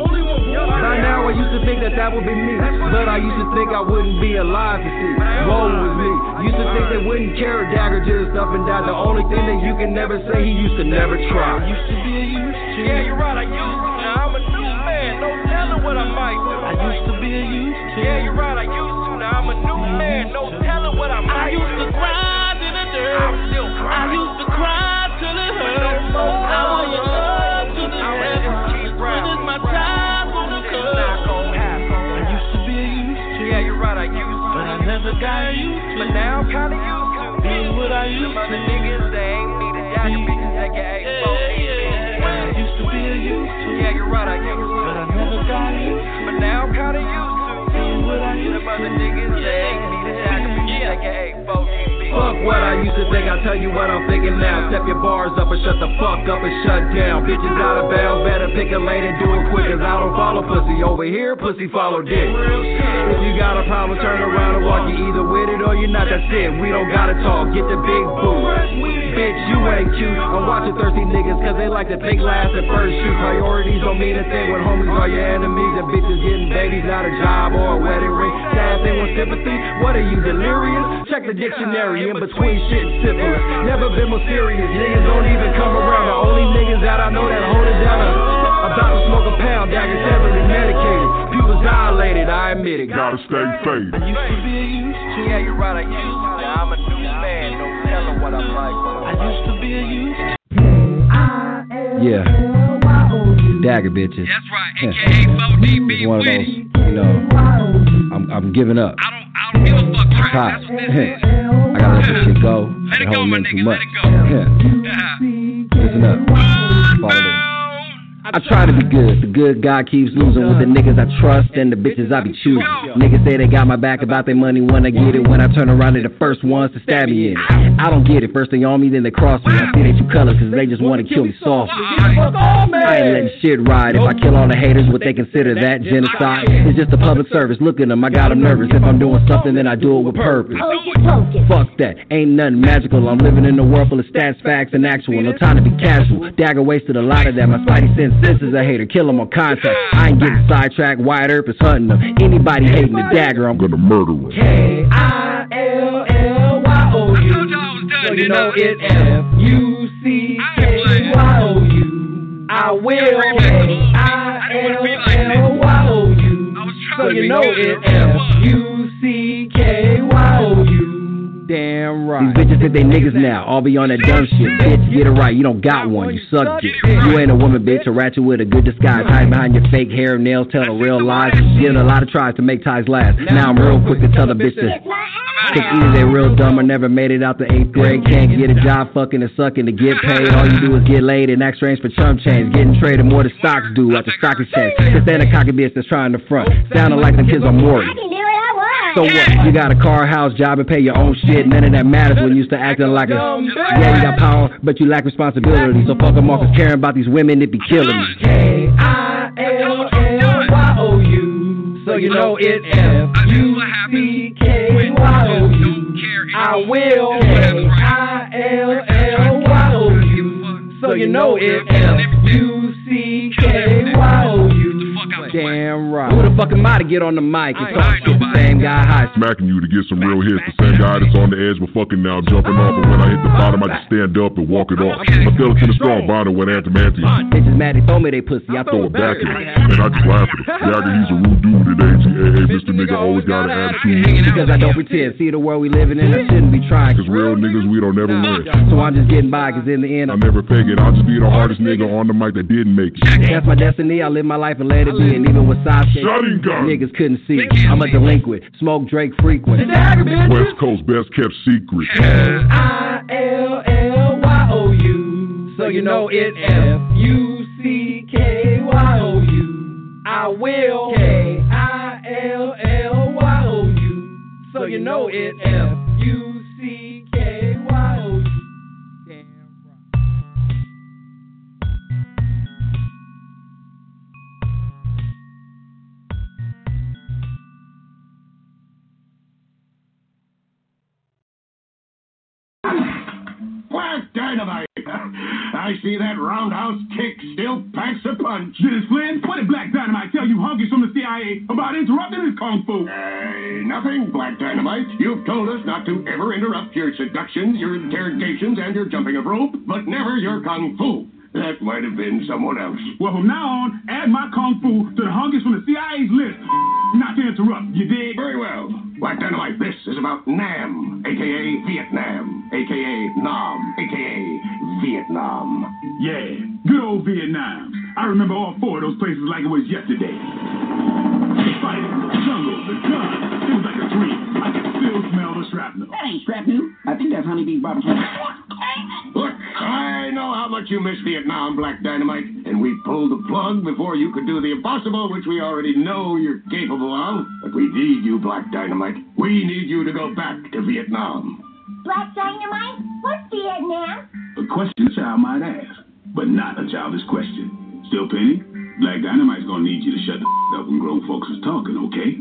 By now I used to think that that would be me, but I used to think I wouldn't be alive to see. Woe was me. Used to think they wouldn't care. Dagger just up and down. The only thing that you can never say, he used to never try. I used to be a used to. Yeah, you're right, I used to. Now I'm a new man, no telling what I might do. I used to be a used to. Yeah, you're right, I used to. Now I'm a new man, no telling what I might do. I used to grind in the dirt. I'm still crying. I used to cry till it hurt. I was up to the heaven. When it's my time. Yeah, you're right, I used to. But I never got used to. But now I'm kinda used to. Being what I used to. Some other niggas, they ain't me, the Dagger bitches, they can act close to me. I used like it, but I never got used to. But now I'm kinda used to seeing what I used to. The mother niggas say me the Jacobee, aka four D B. Fuck what I used to think, I'll tell you what I'm thinking now. Step your bars up and shut the fuck up and shut down. Bitches out of bounds, better pick a lane and do it quick, cause I don't follow pussy. Over here, pussy follow dick. If you got a problem, turn around and walk. You either with it or you're not, that's it. We don't gotta talk, get the big boo. Bitch, you ain't cute. I'm watching thirsty niggas cause they like to pick last and first shoot. Priorities don't mean a thing when homies are your enemies. And bitches getting babies, not a job or a wedding ring. Sad they want sympathy, what are you, delirious? Check the dictionary, in between shit and syphilis. Never been more serious, niggas don't even come around. The only niggas that I know that hold it down are about to smoke a pound, daggers heavily medicated. Pupils dilated, I admit it. Gotta stay faded. I used to be used to. Yeah, you're right, I used to. Now I'm a new man, no telling what I'm like. I used to be used to. Yeah. Dagger bitches. That's right, aka four D B. It's one of those, you know, I'm I'm giving up. I don't, I don't give a fuck, Trap. That's what this is. I gotta let this shit go. Let it go, my nigga, let it go. Yeah. Listen up. Follow this. I try to be good, the good God keeps losing with the niggas I trust and the bitches I be choosing. Niggas say they got my back about their money when I get it. When I turn around, they're the first ones to stab me in it. I don't get it, first they on me, then they cross me. I see they true colors cause they just wanna kill me softly. I ain't letting shit ride. If I kill all the haters, would they consider that genocide? It's just a public service, look at them, I got them nervous. If I'm doing something, then I do it with purpose. Fuck that, ain't nothing magical. I'm living in a world full of stats, facts, and actual. No time to be casual. Dagger wasted a lot of that. My spidey sense This is a hater, kill him on contact. I ain't getting sidetracked, Wyatt Earp is hunting them. Anybody hating the Dagger, I'm gonna murder him. K I L L Y O U. So you know it F U C K Y O U. I will K I L L Y O U. So you know it F U C K Y O U. Damn right. These bitches think they niggas now, all be on that dumb shit. Bitch, get it right, you don't got one, you suck dick. You ain't a woman, bitch, a ratchet with a good disguise. Hide behind your fake hair, nails, telling real lies. Getting a lot of tries to make ties last. Now I'm real quick to tell the bitch to cause either they real dumb or never made it out the eighth grade. Can't get a job, fucking and sucking to get paid. All you do is get laid and act strange for chump change. Getting traded more than stocks do at the stock exchange. Cause then a cocky bitch that's trying to front. Sounding like them kids on Maury. So what? You got a car, house, job, and pay your own shit. None of that matters when you used to acting like a... Yeah, you got power, but you lack responsibility. So fuck them off, cause caring about these women, it be killing me. K I L L Y O U. So you know it F U C K Y O U. I will K I L L Y O U. So you know it F U C K Y O U. Damn right. Who the fuck am I to get on the mic and talk shit? The same guy high smacking you to get some real hits. The same guy that's on the edge but fucking now jumping off. But when I hit the bottom, I just stand up and walk it off. My skeleton is strong, bonding with antimantium. Bitches mad, they throw me they pussy, I throw it back at him. And I just laugh at him. Dagger, he's a rude dude at A G A A. Mister Nigga always got an attitude. Because I don't pretend. See the world we living in, I shouldn't be trying. Cause real niggas, we don't never win. So I'm just getting by, cause in the end, I never fake it. I'll just be the hardest nigga on the mic that didn't make it. That's my destiny, I live my life and let it be. And even with side shit, niggas couldn't see it. I'm a delinquent, smoke Drake frequent. West Coast best kept secret. K I L L Y O U. So you know it F U C K Y O U. I will K I L L Y O U. So you know it F U C K Y O U. Black Dynamite! I see that roundhouse kick still packs a punch. Dennis Flynn, what did Black Dynamite tell you hunkies from the C I A about interrupting his kung fu? Hey, nothing, Black Dynamite. You've told us not to ever interrupt your seductions, your interrogations, and your jumping of rope, but never your kung fu. That might have been someone else. Well, from now on, add my kung fu to the hunkies from the C I A's list. Not to interrupt, you dig? Very well. Black Dynamite, this is about Nam, a k a. Vietnam, a k a. Nam, a k a. Vietnam. Yeah, good old Vietnam. I remember all four of those places like it was yesterday. The fighting, the jungle, the gun. It was like a dream. I can still smell the shrapnel. That ain't shrapnel. I think that's Honeybee barbecue. Look, I know how much you miss Vietnam, Black Dynamite, and we pull the plug before you could do the impossible, which we already know you're capable of. But we need you, Black Dynamite. We need you to go back to Vietnam. Black Dynamite? What's Vietnam? A question a child might ask, but not a childish question. Still, Penny, Black Dynamite's gonna need you to shut the f*** up when grown folks is talking, okay?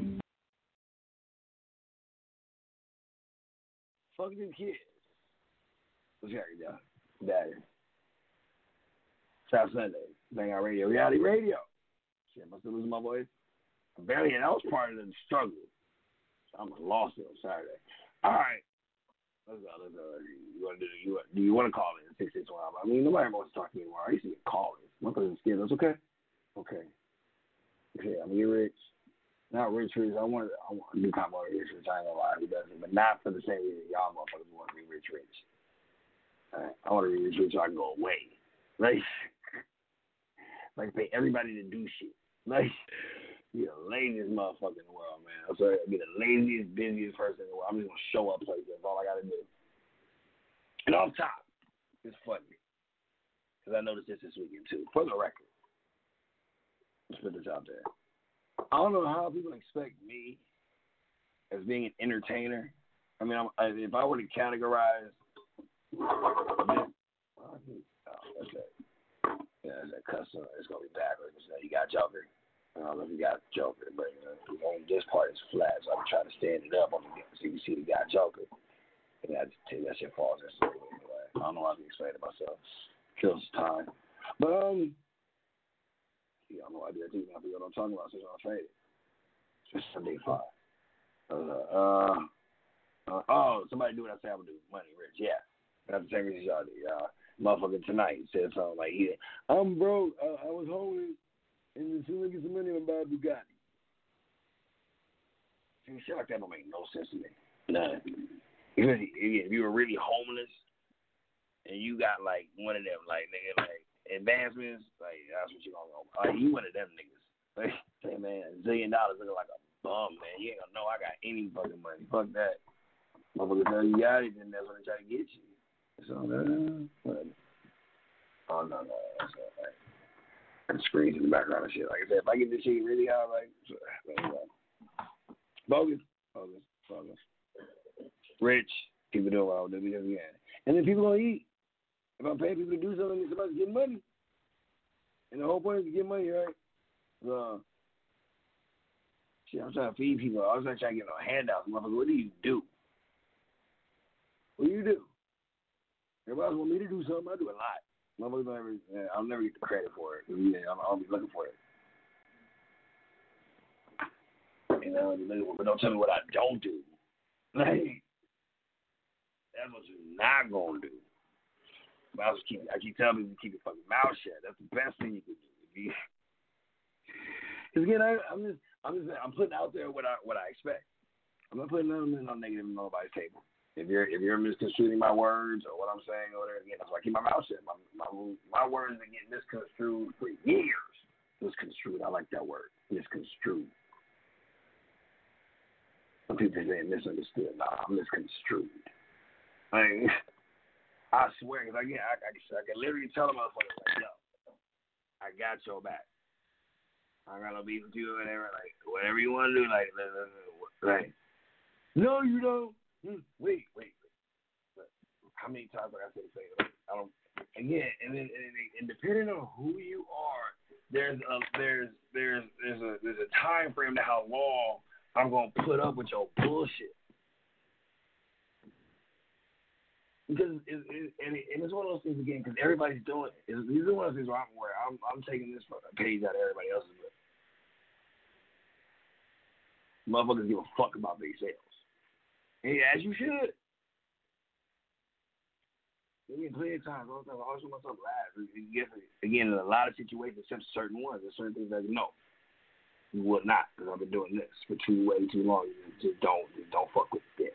Fuck these kids. What's happening, y'all? Daddy. South Sunday. Bang Out Radio. Reality Radio. Shit, am I still losing my voice? Barely, and that was part of the struggle. So I'm lost it on Saturday. All right. Let's go. Let's go. You want to do? You do you want to call in six six one? I mean, nobody wants to talk to me anymore. I used to get callers. My cousin's scared. That's okay. Okay. Okay. I'm gonna get rich. Not rich, rich. I want. I want to do kind of rich, rich. I ain't gonna lie. Who doesn't? But not for the same reason y'all motherfuckers want to be rich, rich. All right. I want to be rich, rich so I can go away. Like, like pay everybody to do shit. Like, be the laziest motherfucker in the world, man. I'm sorry, be the laziest, busiest person in the world. I'm just gonna show up places. That's all I gotta do. And off top, it's funny because I noticed this this weekend too. For the record, let's put this out there. I don't know how people expect me as being an entertainer. I mean, I'm, if I were to categorize this, oh, that's it. Yeah, that's that customer. It's gonna be backwards. You got Joker. I don't know if you got Joker, but you know, this part is flat, so I'm trying to stand it up on the so you see the guy Joker. And that, that shit falls in. Anyway, I don't know how to explain it myself. Kills time. But, um, yeah, I don't know why I do that too. Now, people don't talk about since I'm traded. It's Sunday five. Uh, uh, uh, oh, somebody do what I say I would do. Money, rich, yeah. That's the same reason y'all do. Y'all, motherfucker tonight said something like, yeah, I'm broke. Uh, I was homeless. And as soon as I get some money, I'm about Bugatti. See, shit like that don't make no sense to me. None. Because if you were really homeless and you got like one of them, like nigga, like advancements, like that's what you gonna go. Like you one of them niggas. Like, hey man, a zillion dollars looking like a bum, man. You ain't gonna know I got any fucking money. Fuck that. Motherfucker tell you got it, then that's when they try to get you. So, uh, but, oh no, no, that's all right. And screens in the background and shit. Like I said, if I get this shit really high, like, anyway. bogus, bogus, bogus. Rich, people doing what I would do because again. And then people gonna eat. If I pay people to do something, it's about to get money. And the whole point is to get money, right? So, shit, I'm trying to feed people. I was not trying to get no handouts. Motherfucker, what do you do? What do you do? Everybody want me to do something, I do a lot. Motherfuckers don't ever, yeah, I'll never get the credit for it. Yeah, I'll, I'll be looking for it. You know, but don't tell me what I don't do. Like, that's what you're not gonna do. But I, was keep, I keep telling people to keep your fucking mouth shut. That's the best thing you can do. Because again, I, I'm just, I'm just, I'm putting out there what I, what I expect. I'm not putting nothing no negative on nobody's table. If you're if you're misconstruing my words or what I'm saying or whatever, again, that's why I keep my mouth shut. My my, my words are getting misconstrued for years. Misconstrued, I like that word. Misconstrued. Some people say misunderstood. Nah, I'm misconstrued. I mean, I swear, because I, get, I, I, I can literally tell them, motherfuckers, like, yo, I got your back. I got no beef with you or whatever. Like, whatever you want to do, like, right. No, you don't. Hmm, wait, wait, wait. How many times like I said the same? I don't. Again, and then and, and depending on who you are, there's a there's there's there's a there's a time frame to how long I'm gonna put up with your bullshit. Because it, it, and, it, and it's one of those things again. Because everybody's doing it. It's, these are one of those things where I'm where I'm I'm taking this page out of everybody else's book. Motherfuckers give a fuck about big sales. And as you should. There's been plenty of times. I was always want myself laugh. Again, in a lot of situations, except certain ones, there's certain things that no, you will not, because I've been doing this for too way too long. Just don't, just don't fuck with this.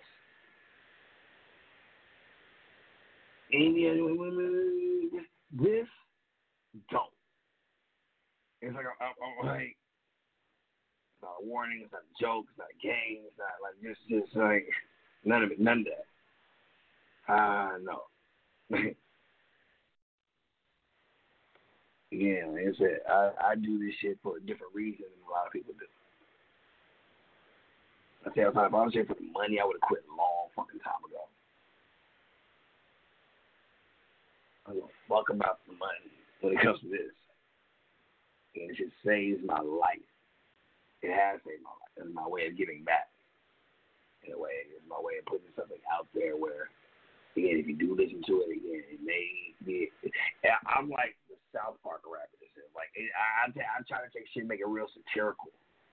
And yeah, this don't. It's like I'm, I'm like. It's not a warning, it's not a joke, it's not a game, it's not like just just like none of it, none of that. Ah, uh, no. Yeah, like I said, I, I do this shit for a different reason than a lot of people do. I tell you, if I was here for the money, I would have quit a long fucking time ago. I don't give a fuck about the money when it comes to this. And it just saves my life. It has saved my life. It's my way of giving back. In a way, it's my way of putting something out there where, again, if you do listen to it again, it may be. I'm like the South Park rapper. Like I, I, I try to take shit and make it real satirical.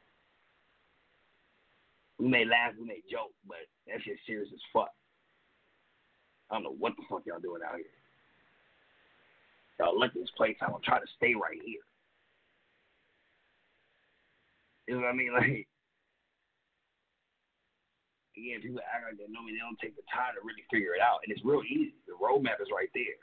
We may laugh, we may joke, but that shit's serious as fuck. I don't know what the fuck y'all doing out here. Y'all look at this playtime. I'm trying to stay right here. You know what I mean? Like, again, people act like they know me. They don't take the time to really figure it out. And it's real easy. The roadmap is right there.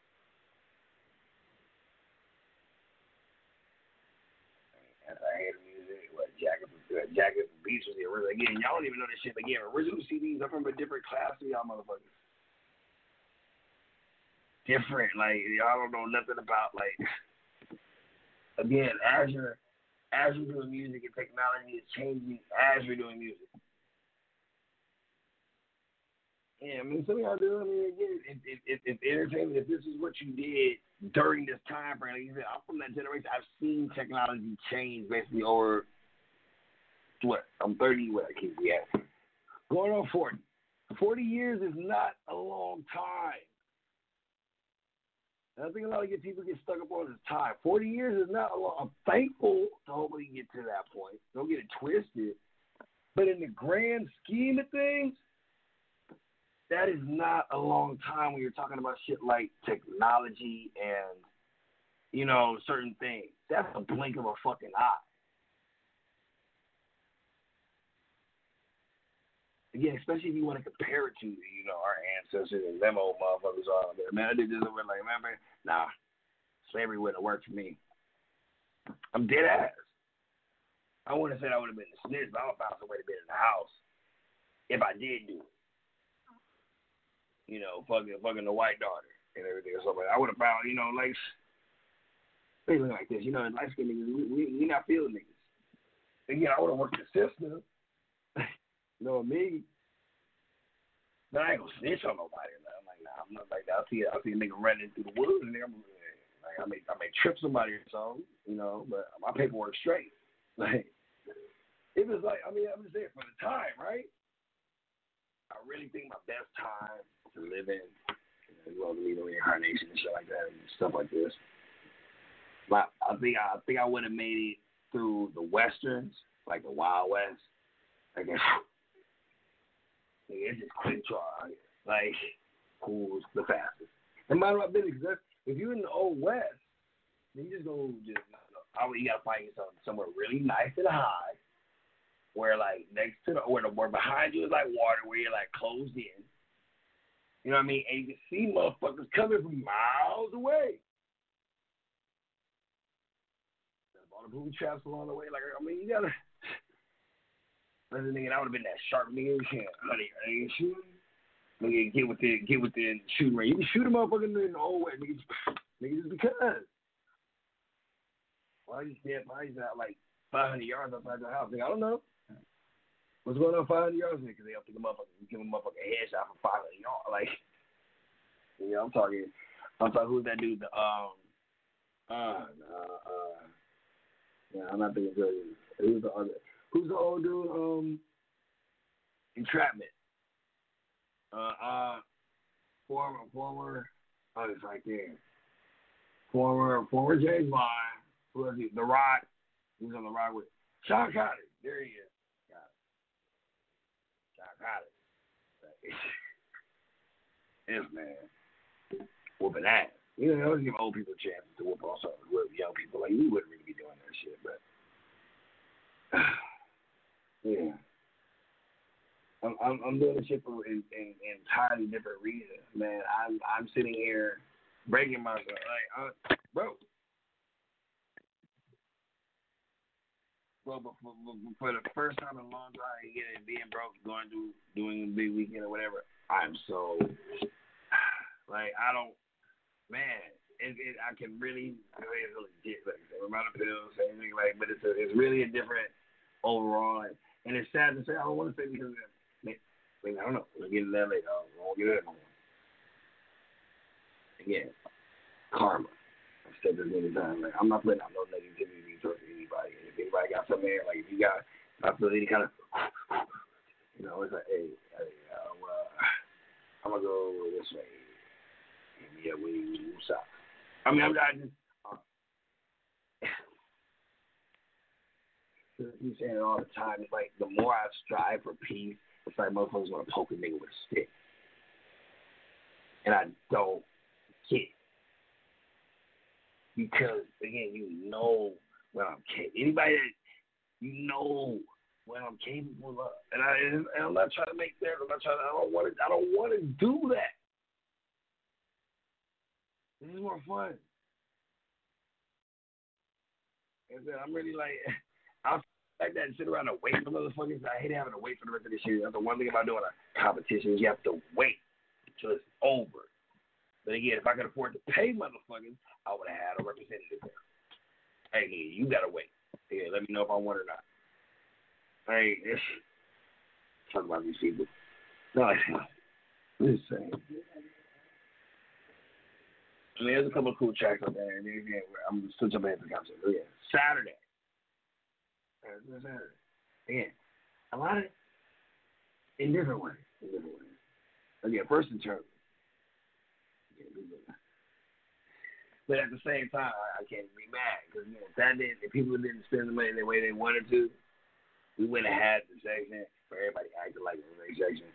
I hate the music. What, Jacket uh, Jacket Beach was the original. Again, y'all don't even know this shit. Again, original C Ds are from a different class to y'all motherfuckers. Different. Like, y'all don't know nothing about, like, again, as you're, as you're doing music and technology is changing as you're doing music. Yeah, I mean, some of y'all do. I mean, again, it, it, it, it's entertainment. If this is what you did during this time frame, like you said, I'm from that generation. I've seen technology change basically over, what, I'm thirty, what I keep yeah, going on forty. forty years is not a long time. And I think a lot of people get stuck up on this time. forty years is not a long. I'm thankful to hopefully get to that point. Don't get it twisted. But in the grand scheme of things, that is not a long time when you're talking about shit like technology and, you know, certain things. That's a blink of a fucking eye. Again, especially if you want to compare it to, you know, our ancestors and them old motherfuckers all there. Man, I did this over like, man, man, nah, slavery wouldn't have worked for me. I'm dead ass. I wouldn't have said I would have been a snitch, but I would have found some way to be in the house if I did do it. You know, fucking fucking the white daughter and everything or something. I would have found, you know, like, things like this. You know, light skinned niggas, we, we, we not field niggas. Again, I would have worked the system. You know me. But I ain't gonna snitch on nobody. I'm like, nah, I'm not like that. I'll see, I'll see a nigga running through the woods and I'm like, I may, I may trip somebody or something, you know, but my paperwork's straight. Like, it was like, I mean, I'm just saying, for the time, right? I really think my best time to live in, you know, you all believe in reincarnation and shit like that and stuff like this. But I think I, I think I would have made it through the westerns, like the Wild West. Like, it's just quick draw out here. Like, who's the fastest? And mind my business, because if you're in the old West, then you just go, just, you gotta find yourself somewhere really nice and high, where like next to the, where the, where behind you is like water, where you're like closed in. You know what I mean? And you can see motherfuckers coming from miles away. All the booby traps along the way. Like, I mean, you gotta. Listen, nigga, that would have been that sharp nigga. Honey, I ain't shooting. Nigga, get with the get with the shooting range. You can shoot a motherfucker in the old way, nigga. Nigga, just because. Why you stand by? He's at like five hundred yards outside the house. Nigga, I don't know. What's going on five hundred yards? Because they up to the motherfucker, give a motherfucker a headshot for five hundred yards. Like, yeah, I'm talking. I'm talking. Who's that dude? The um, uh, uh, uh yeah, I'm not thinking of it. Who's the other? Who's the old dude? Um, Entrapment. Uh, uh, former, former. Oh, it's right there. Former, former James Bond. Who was he? The Rock. He was on the Rock with Sean Connery. There he is. Got it. Sean Connery. This man whooping ass. You know, I always give old people a chance to whoop also whoop young people. Like, we wouldn't really be doing that shit, but yeah. I'm, I'm I'm doing this shit for in, in, in entirely different reasons, man. I'm I'm sitting here breaking myself, like, uh, bro. Well, but for, for the first time in a long time, getting being broke, going through doing a big weekend or whatever, I'm so like I don't, man. it, it, I can really, I mean, it's legit. Like, same amount of pills, same thing, like, but it's a, it's really a different overall. And, and it's sad to say. I don't want to say because, I mean, I don't know. We'll get into that later. I won't get into that no more. Again, karma. I've said this many times. Like, I'm not putting out no negativity towards anybody. And if anybody got something there, like if you got, I feel any kind of, you know, it's like, hey, hey uh, well, I'm gonna go this way. Yeah, we stop. I mean, I'm not just. Uh, you saying it all the time. It's like the more I strive for peace, it's like motherfuckers want to poke a nigga with a stick, and I don't get it. Because again, you know what I'm capable. Anybody that you know what I'm capable of, and I and I'm not trying to make that. I'm not trying to. I don't want to. I don't want to do that. This is more fun. And then I'm really like, I'll like that and sit around and wait for motherfuckers. I hate having to wait for the rest of this shit. That's the one thing about doing a competition is you have to wait until it's over. But again, if I could afford to pay motherfuckers, I would have had a representative there. Hey, you gotta wait. Yeah, let me know if I want or not. Hey, talk about these people. No, I'm just saying. I mean, there's a couple of cool tracks out there, and again, I'm still jumping into the conversation. But yeah, Saturday. Saturday. Again, a lot of in different ways. In different ways. Again, first in terms. But at the same time, I, I can't be mad because you know, if that didn't, if people didn't spend the money the way they wanted to, we wouldn't have had the section for everybody acting like it was a section.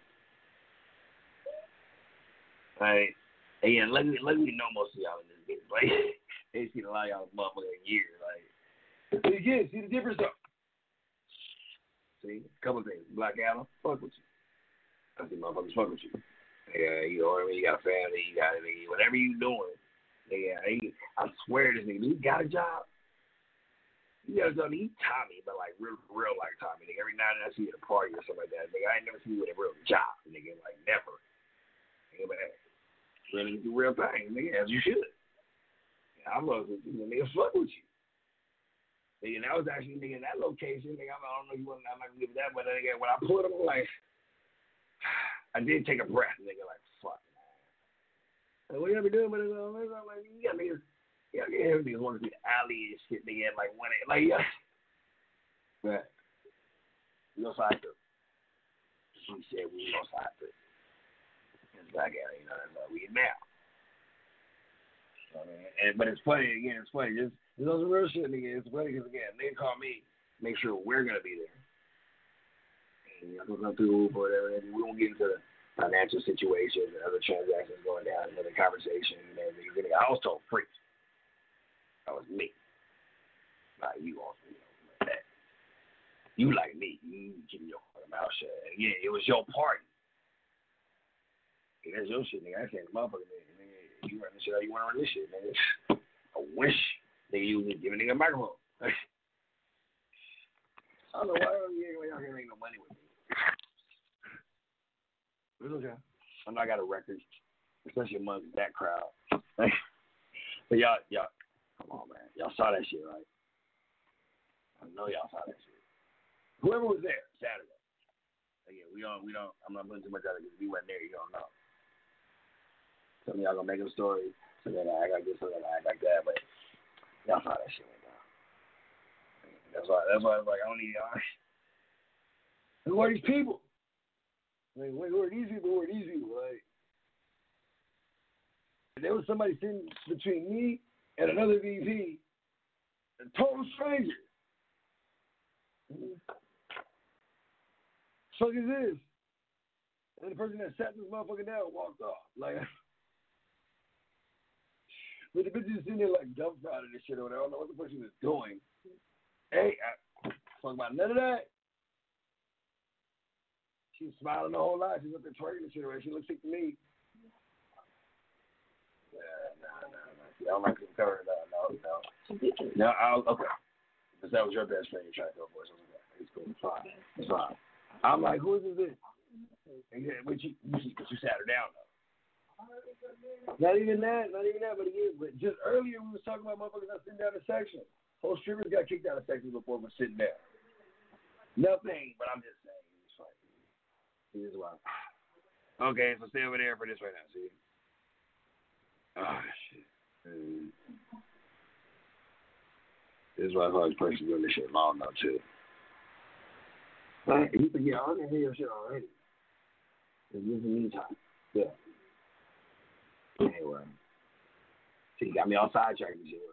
Right? Again, luckily, luckily we know most of y'all in this bitch. Like, they seen a lot of y'all motherfucker in years. Like, again, see the difference though. See, a couple of things. Black Adam, fuck with you. I see motherfuckers fuck with you. Yeah, you know what I mean? You got a family, you got a nigga, whatever you doing. Yeah, he, I swear this nigga, he got a job. He got a job. He Tommy, but like real, real like Tommy. Nigga, every night I see you at a party or something like that. Nigga, I ain't never seen you with a real job, nigga. Like never. Nigga, but really do real things, nigga, as you should. Yeah, I'm love with you, nigga. Fuck with you. Nigga, that was actually nigga in that location. Nigga, I don't know if you want. I'm not gonna give it that, but nigga, when I pulled him, I'm like, I did take a breath, nigga. Like fuck. Like, what you ever doing? But I'm like, you got niggas, you got niggas want to see the alley and shit, nigga. Like when it, like yeah. But we go side to. She said we go side to. It's back at it, you know. That's why we now. So, and but it's funny again. It's funny. Just you know some real shit, nigga. It's funny because again, they call me, make sure we're gonna be there. And you know, come through or whatever. And we won't get into the financial situation and other transactions going down, another conversation, and everything. I was told free. That was me. Like you also, you know, like that. You like me. You keep your mouth shut. And yeah, it was your party. Yeah, that's your shit, nigga. I can't motherfucker, nigga. nigga. You run this shit how you want to run this shit, nigga. I wish nigga you would give a nigga a microphone. I don't know why y'all can't make no money with me. It's okay. I know I got a record, especially among that crowd. But y'all, y'all, come on, man. Y'all saw that shit, right? I know y'all saw that shit. Whoever was there Saturday. Again, we don't, we don't. I'm not putting too much out of it because we weren't there. You don't know. Some of y'all gonna make a story. Some of y'all act like this, some of y'all act like that. But y'all saw that shit went down. That's why. That's why I was like, I don't need y'all. Who are these people? Like, wait, who are these people? Who are these people? Like, there was somebody sitting between me and another V P, a total stranger. Mm-hmm. Fuck is this? And the person that sat this motherfucker down walked off. Like, but the bitch is sitting there like dumbfounded and shit over there. I don't know what the fuck she was doing. Hey, I fuck about none of that. She was smiling the whole lot. She's up there twerking and shit around. She looks sick to me. Yeah, nah, nah, nah. See, I don't like to cover it. No, no, no. No, I'll, okay. Because that was your best friend you're trying to go for. So it's cool. It's fine. It's fine. I'm like, who is this? And yeah, but you, you, but you sat her down, though. Not even that, not even that, but again, but just earlier we was talking about motherfuckers not sitting down in section. Whole strippers got kicked out of sections before for sitting down. Nothing, but I'm just saying, it's fine. Here's why. Okay, so stay over there for this right now, see? Ah, shit. Mm. This is why I thought this person doing this shit long now, too. Right? You can get on and hear your shit already. It's just the meantime. Yeah. Anyway. See, you got me all sidetracked and shit.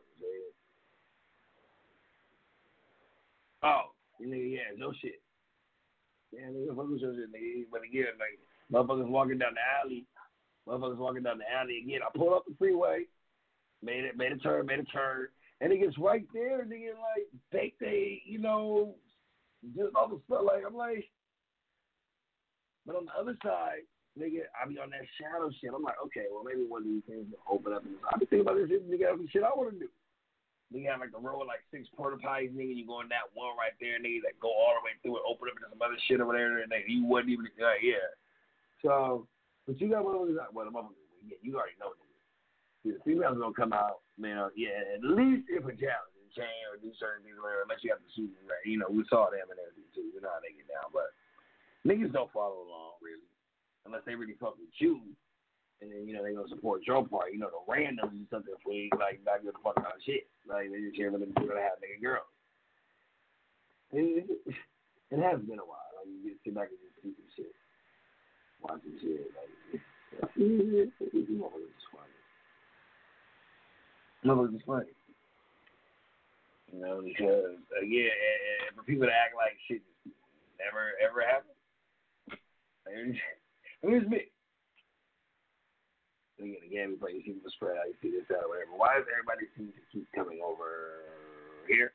Oh, nigga, yeah, no shit. Yeah, nigga, fuck with your shit, nigga. But again, like, motherfuckers walking down the alley. Motherfuckers walking down the alley again. I pulled up the freeway, made it, made a turn, made a turn, and it gets right there, nigga, like, they, they, you know, just all the stuff. Like, I'm like, but on the other side, nigga, I be on that shadow shit. I'm like, okay, well, maybe one of these things will open up. And I be thinking about this shit, nigga, some shit I want to do. Nigga have like the row of like six porta potties, nigga. You go in that one right there, nigga, that go all the way through and open up into some other shit over there, and nigga, you wouldn't even, uh, yeah. So, but you got motherfuckers out, well, the motherfuckers, yeah, you already know, nigga. See, the females gonna come out, man, yeah, at least in pajamas and chain or do certain things, whatever, unless you have to shoot, right? You know, we saw them and everything too. You know how they get down, but niggas don't follow along, really. Unless they really fuck with you, and then, you know, they gonna support your part. You know, the randoms is something for you, like, not give a fuck about shit. Like, they just care for them to have nigga girls. It, it, it has been a while. Like, you just sit back and just see some shit. Watch some shit. Like, you motherfuckers is funny. Motherfuckers is funny. You know, because, uh, yeah, and, and for people to act like shit never, ever happened. Like, I mean, it's me. And again, again, we play, you see people spread out, you see this, that, or whatever. Why does everybody seem to keep coming over here?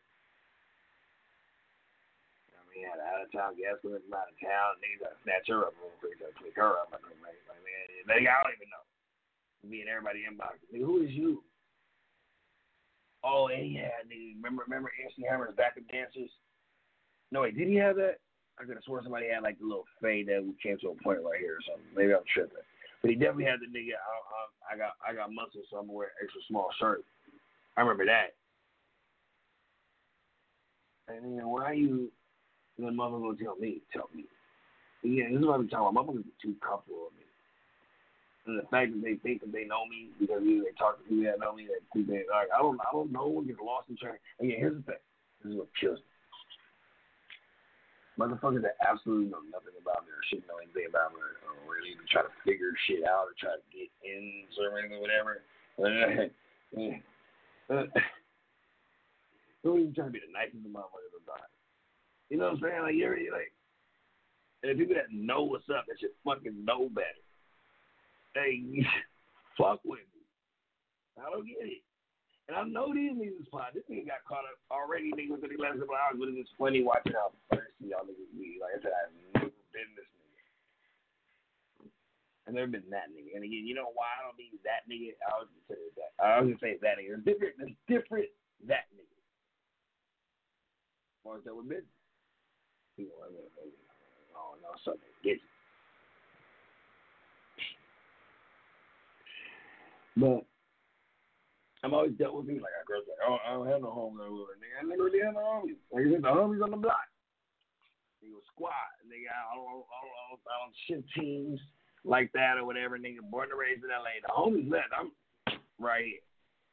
I mean, had an out-of-town guest coming from out of town, niggas got to snatch her up real quick, got to pick her up. Like, like, man, like, I don't even know. Me and everybody inboxing. Nigga, who is you? Oh, and yeah, nigga, remember, remember M C Hammer's Backup Dancers? No, wait, did he have that? I could have sworn somebody had like the little fade that we came to a point right here or something. Maybe I'm tripping. But he definitely had the nigga. I, I, I got I got muscles, so I'm gonna wear an extra small shirt. I remember that. And then why are you? The mother gonna tell me? Tell me. Yeah, this is what I'm talking about. Motherfuckers are too comfortable with me. And the fact that they think that they know me because either they talk to people that know me, that they like I don't I don't know. We'll get lost in track. And yeah, here's the thing. This is what kills me. Motherfuckers that absolutely know nothing about me or shit know anything about me or, or really even try to figure shit out or try to get in something or whatever. Who even trying to be the nicest motherfuckers about it? You know what I'm saying? Like, you're like, and people that know what's up, that should fucking know better. Hey, fuck with me. I don't get it. And I know these niggas plot. This nigga got caught up already, nigga, within the last couple hours. But it's just funny watching how thirsty y'all niggas be. Like I said, I've never been this nigga. I've never been that nigga. And again, you know why I don't be that nigga? I was gonna say that. I was gonna say that nigga. It's different. It's different that nigga. As far as that with business. You know, I mean, oh no, something get you. But I'm always dealt with people like I girls like, oh, I don't have no homies. Nigga, I never really have no homies. Like I said, the homies on the block. Nigga was squad. Nigga, I don't, I don't, I don't, I don't shit teams like that or whatever. Nigga, born and raised in L A. The homies left. I'm right here.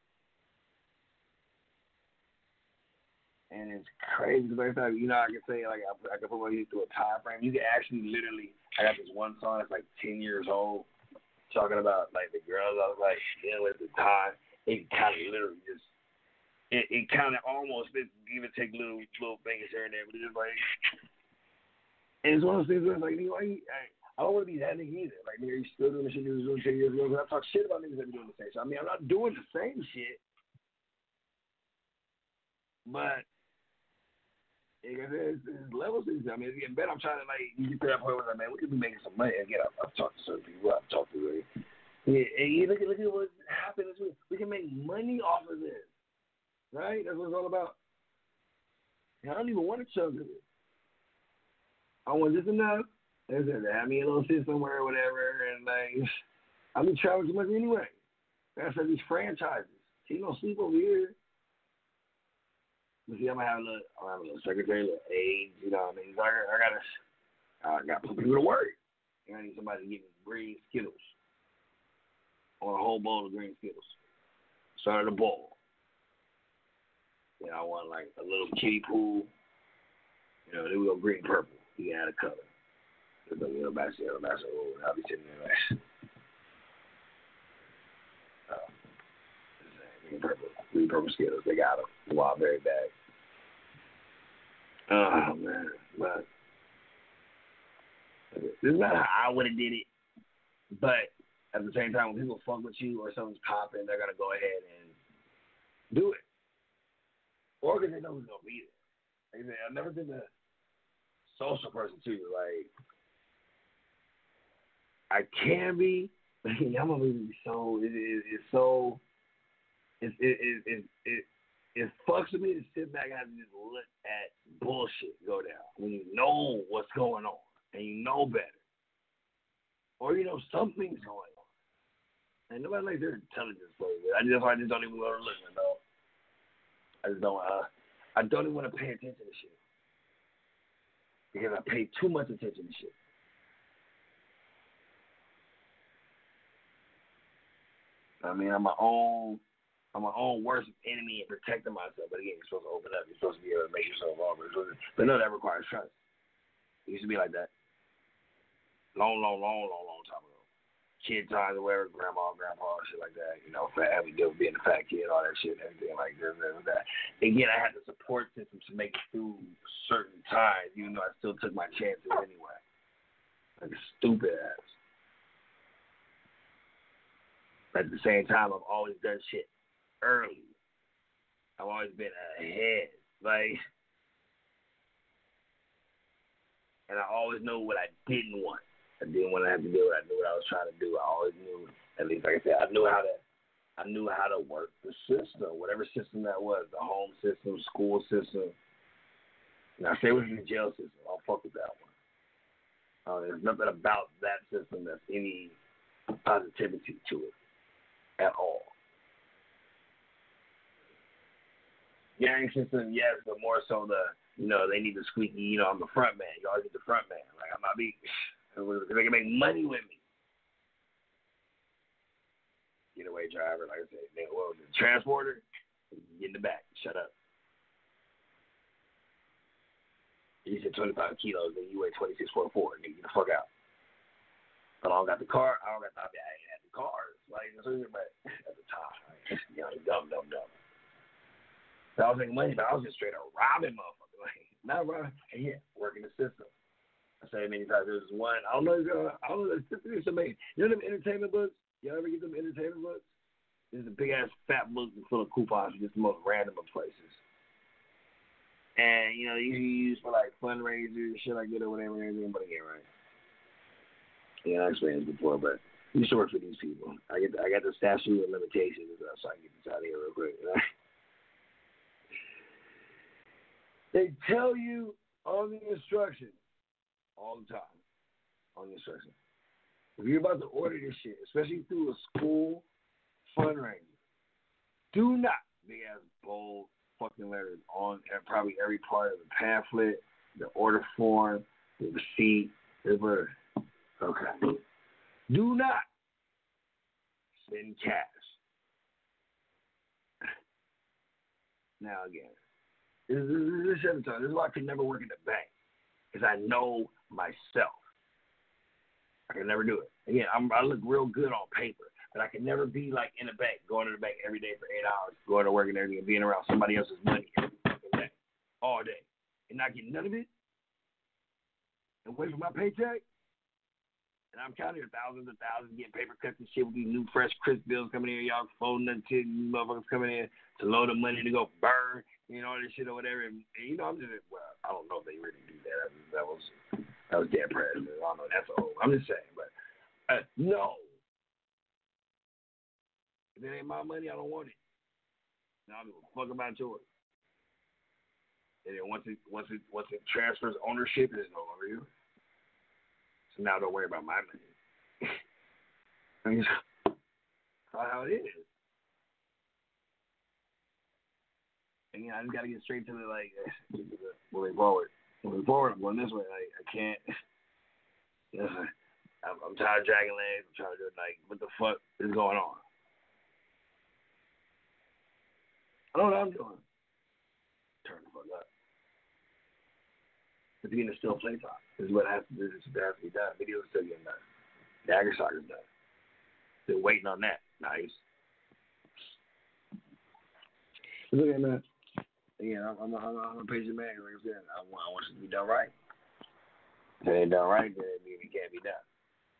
And it's crazy because every time, you know, I can say, like, I, I can put my head through a time frame. You can actually literally, I got this one song that's like ten years old talking about, like, the girls I was, like, dealing with at the time. It kind of literally just, it, it kind of almost, it even take little little things here and there, but it's just like, and it's one of those things where it's like, nigga, why you, I, I don't want to be that nigga either. Like, nigga, you still doing the shit you was doing ten years ago. I talk shit about niggas that be doing the same shit. I mean, I'm not doing the same shit, but, like I said, it's, it's levels. I mean, it's getting better. I'm trying to, like, you get to that point where, like, man, we could be making some money. Again, I've, I've talked to certain people. I've talked to, like, yeah, and you look at look at what's happening. We can make money off of this, right? That's what it's all about. And I don't even want to chunk of it. I want just enough. That's it. Have me a little shit somewhere or whatever, and like, I be traveling too much anyway. That's like these franchises. He don't sleep over here. You see, I'm gonna have a little, I'm gonna have a little secretary, a little aides, you know what I mean? So I, I gotta, I gotta put people to work. And I need somebody to give me green Skittles. I want a whole bowl of green Skittles. Start at the bowl. Then I want like a little kiddie pool. You know, then we go green purple. You can add a color. There's no yellow basket, yellow basket. Oh, I'll be sitting there like, uh, green purple, green purple Skittles. They got them. Wild berry bag. Oh man, but this is not how I would have did it. But at the same time, when people fuck with you or something's popping, they're gonna go ahead and do it. Or because they know who's gonna be there. Like, I've never been a social person too. Like I can be, but I'm gonna be so. It is it, so. It it it it. it It fucks with me to sit back and have to just look at bullshit go down when you know what's going on and you know better. Or you know something's going on. And nobody likes their intelligence played with. I just I just don't even want to listen, though. I just don't uh I don't even want to pay attention to shit. Because I pay too much attention to shit. I mean I'm my own I'm my own worst enemy in protecting myself. But again, you're supposed to open up. You're supposed to be able to make yourself vulnerable. But no, that requires trust. It used to be like that. Long, long, long, long, long time ago. Kid times or whatever, grandma, grandpa, shit like that. You know, fat, having to being a fat kid, all that shit, everything like this, and that. Again, I had the support system to make it through certain times, even though I still took my chances anyway. Like a stupid ass. But at the same time, I've always done shit early. I've always been ahead. Like, and I always knew what I didn't want. I didn't want to have to do it. I knew what I was trying to do. I always knew, at least like I said, I knew how to I knew how to work the system, whatever system that was, the home system, school system. And I say it was the jail system. I'll fuck with that one. Uh, there's nothing about that system that's any positivity to it at all. Gang system, yes, but more so the, you know, they need the squeaky, you know, I'm the front man. You always need the front man. Like, I'm not be, they can make money with me. Getaway driver, like I said, they, well, the transporter, get in the back, shut up. You said twenty-five kilos, then you weigh twenty-six point four, nigga, get the fuck out. But I don't got the car, I don't got the, I ain't had the cars, like, but at the time, like, you know, dumb, dumb, dumb. So I was making money, but I was just straight up robbing motherfuckers. Like, not robbing, and yeah, working the system. I said it many times. There's one, I don't know if you're, I don't know, there's somebody, you know them entertainment books? Y'all ever get them entertainment books? There's a big ass fat book full of coupons for just the most random of places. And, you know, they usually use for like fundraisers, shit like that or whatever, everything, but again, right? Yeah, I explained this before, but I used to work for these people. I get, the, I got the statute of limitations and stuff, so I can get this out of here real quick. Right? They tell you on the instructions all the time, on the instructions. If you're about to order this shit, especially through a school fundraiser, do not, big ass bold fucking letters on probably every part of the pamphlet, the order form, the receipt, the word. Okay. Do not send cash. Now again, this is, this is, this is why I could never work in the bank, because I know myself. I can never do it. Again, I'm, I look real good on paper, but I can never be like in the bank, going to the bank every day for eight hours, going to work and everything, and being around somebody else's money every fucking day, all day, and not getting none of it, and wait for my paycheck. And I'm counting thousands and thousands, getting paper cuts and shit with these new, fresh, crisp bills coming in. Y'all folding them to you motherfuckers coming in to load of money to go burn, you know, all this shit or whatever. And, and you know, I'm just, well, I don't know if they really do that. That was, that was dead president. I don't know. That's old. I'm just saying. But, uh, no. If it ain't my money, I don't want it. Now, I don't give a fuck about yours. And then once it, once it, once it transfers ownership, it's no longer yours. So now don't worry about my money. I mean, that's how it is. And, you know, I just got to get straight to the, like, moving forward. Moving forward, I'm going this way. Like, I can't. You know, I'm, I'm tired of dragging legs. I'm trying to do it. Like, what the fuck is going on? I don't know what I'm doing. Turn the fuck up. The beginning is still playtime. This is what has to, this is what has to be done. Video's still getting done. Dagger Soccer's done. Still waiting on that. Nice. Look at that. Again, I'm, I'm, I'm, I'm a patient man. Like I said, I want, I want it to be done right. If it ain't done right, then it can't be done.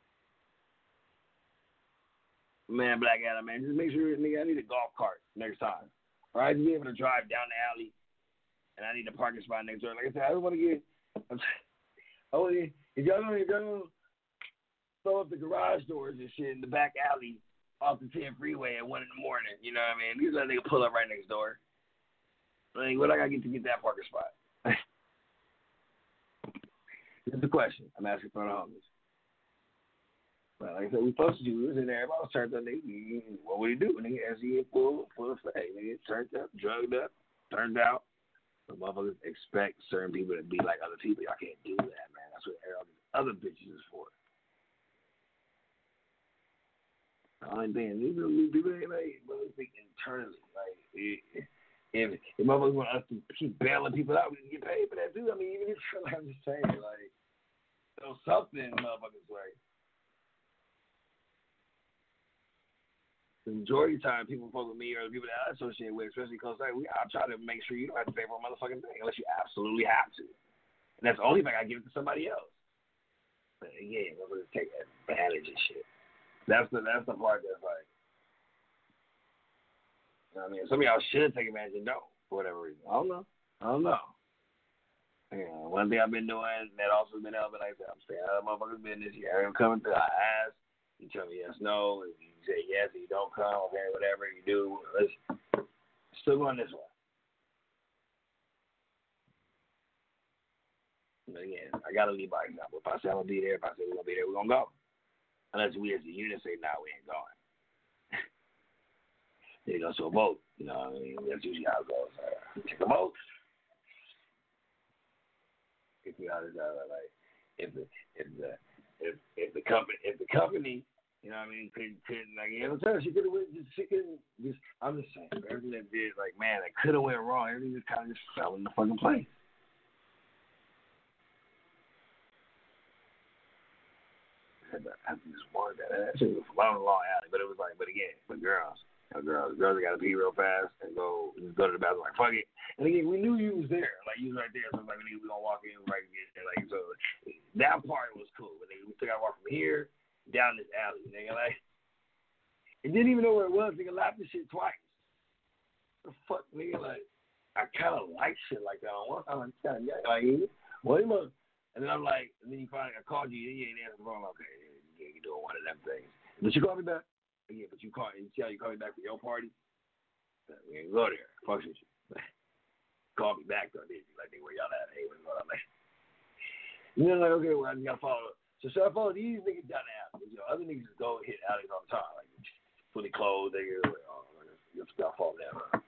Man, Black Adam, man, just make sure, nigga, I need a golf cart next time. All right, to be able to drive down the alley, and I need a parking spot next door. Like I said, I don't want to get. I want to. If y'all gonna, if y'all gonna throw up the garage doors and shit in the back alley off the ten freeway at one in the morning, you know what I mean? These let nigga pull up right next door. Like, what I gotta get to get that parking spot? This is the question I'm asking for the homies. But like I said, we supposed to do this, and everybody was turned up. Nigga, what would he do? Nigga, as he full, full of flag, nigga, turned up, drugged up, turned out. The motherfuckers expect certain people to be like other people. Y'all can't do that, man. That's what all these other bitches is for. The only thing, people, people ain't like, really think internally. Like, if, if, if motherfuckers want us to keep bailing people out, we can get paid for that too. I mean, even if, like, I'm just saying, like, there's something motherfuckers like. The majority of the time, people fuck with me or the people that I associate with, especially because like, we, I try to make sure you don't have to pay for a motherfucking thing unless you absolutely have to. And that's the only thing I give it to somebody else. But again, we're going to take advantage of shit. That's the that's the part that's like, you know what I mean? Some of y'all should take advantage and don't, for whatever reason. I don't know. I don't know. You know, one thing I've been doing that also has been helping, like I said, I'm staying out of motherfuckers' business. You hear him coming through, I ask. You tell me yes, no. If you say yes, and you don't come, okay, whatever you do, listen. Still going this way. But again, I gotta lead by example. If I say I'm gonna be there, if I say we're gonna be there, we're gonna go. Unless we as a unit say, nah, we ain't going. Then it goes to a vote. You know what I mean? That's usually how it goes. Uh, take a vote. If we out of like if the if the if if the company if the company you know what I mean couldn't couldn't like you know she could have went just she couldn't just I'm just saying everything that did like man that could have went wrong everything just kind of just fell in the fucking place. I had to, I had to just warn that that shit was a long long alley but it was like but again but girls you know, girls girls that gotta pee real fast and go just go to the bathroom like fuck it and again we knew you was there like you was right there so it was like we gonna walk in right there like so that part was cool but we still gotta walk from here down this alley, nigga, like, and didn't even know where it was, nigga, laughed this shit twice. The fuck, nigga, like, I kind of like shit like that on one time, kind of, like, what you look, and then I'm like, and then you finally, I called you, and you ain't answering the phone, okay, yeah, you're doing one of them things. But you call me back? Yeah, but you call, you see how you call me back for your party? We ain't go there, fuck with you. Call me back, though, did you? Like, where y'all at? Hey, what's going on, like, you know, like, okay, well, I just gotta follow up. So should I follow these niggas down the alley? You know, other niggas just go hit alleys all the time, like fully clothed. They get like, oh, just gotta fall down.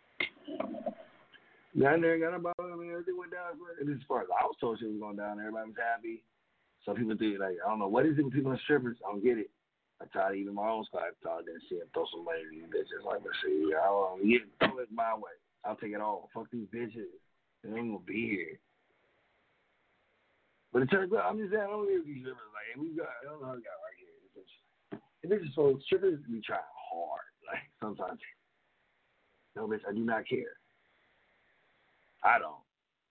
Down there, got about. I mean, everything went down. As far as I was told, shit was going down. Everybody was happy. Some people do like I don't know what is it with people in strippers. I don't get it. I tried even my own spot. I tried to see him throw some money to these bitches. Like, let's see, I don't get it. Throw it my way. I'll take it all. Fuck these bitches. They ain't gonna be here. But it turns out, I'm just saying, I don't live with these strippers. Like, we got, I don't know how we got right here. And this is so, strippers be trying hard. Like, sometimes. No, bitch, I do not care. I don't.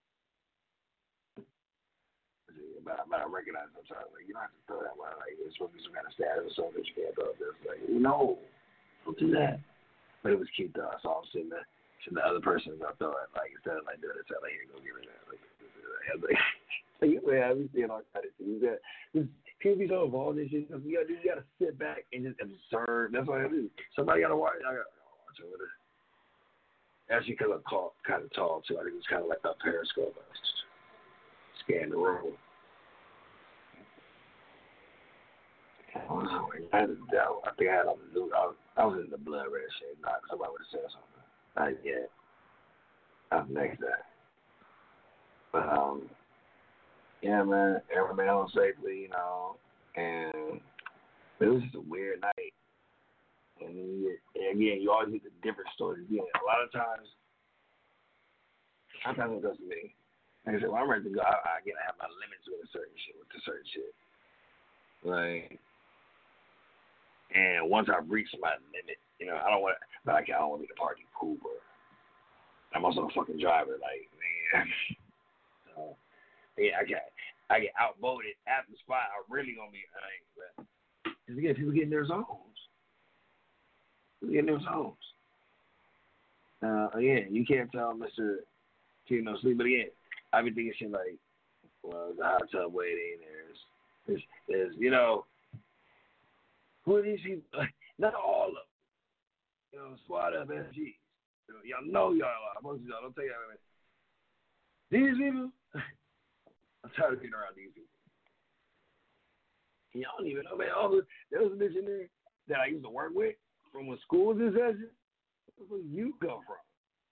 But, but I recognize sometimes, like, you don't have to throw that one. Like, it's supposed to be some kind of status or something that you can't throw this. Like, no, don't do that. But it was cute, though. I saw him sitting there. And the other person was throw it, like, instead of, like, doing it, like, here, go give her that. Like, I was like, like, yeah, we seeing all kind of things. People be so involved in shit. You gotta, you gotta sit back and just observe. That's what I do. Somebody gotta watch. I gotta watch over there. Actually, because I'm tall, kind of tall too. I think it was kind of like a periscope. I scan the room. I, had, I think I had on the news. I was, I was in the blood red shade. Not somebody would have said something. Not yet. Up next day. But um, yeah, man. Everybody home safely, you know. And it was just a weird night. And, you, and again, you always get the different stories. Again, a lot of times, sometimes it goes to me. Like I said, when I'm ready to go, I, I get to have my limits with a certain shit, with the certain shit. Like, and once I've reached my limit, you know, I don't want to, but I, I don't want to be the party pooper. I'm also a fucking driver, like, man. So, yeah, I get, I get outvoted at the spot. I'm really gonna be, like, but just again, people get in their zones. People get in their zones. Uh, again, you can't tell Mister King no sleep, but again, I be thinking shit like, well, the hot tub waiting. There's, there's, there's, you know, who are these people? Not all of them. You know, squad up S Gs. You know, y'all know y'all are. Most of y'all don't take that. These people, I'm tired of being around these people. Y'all don't even know, man. All the, there was a bitch in there that I used to work with from when school was in session. Where you come from?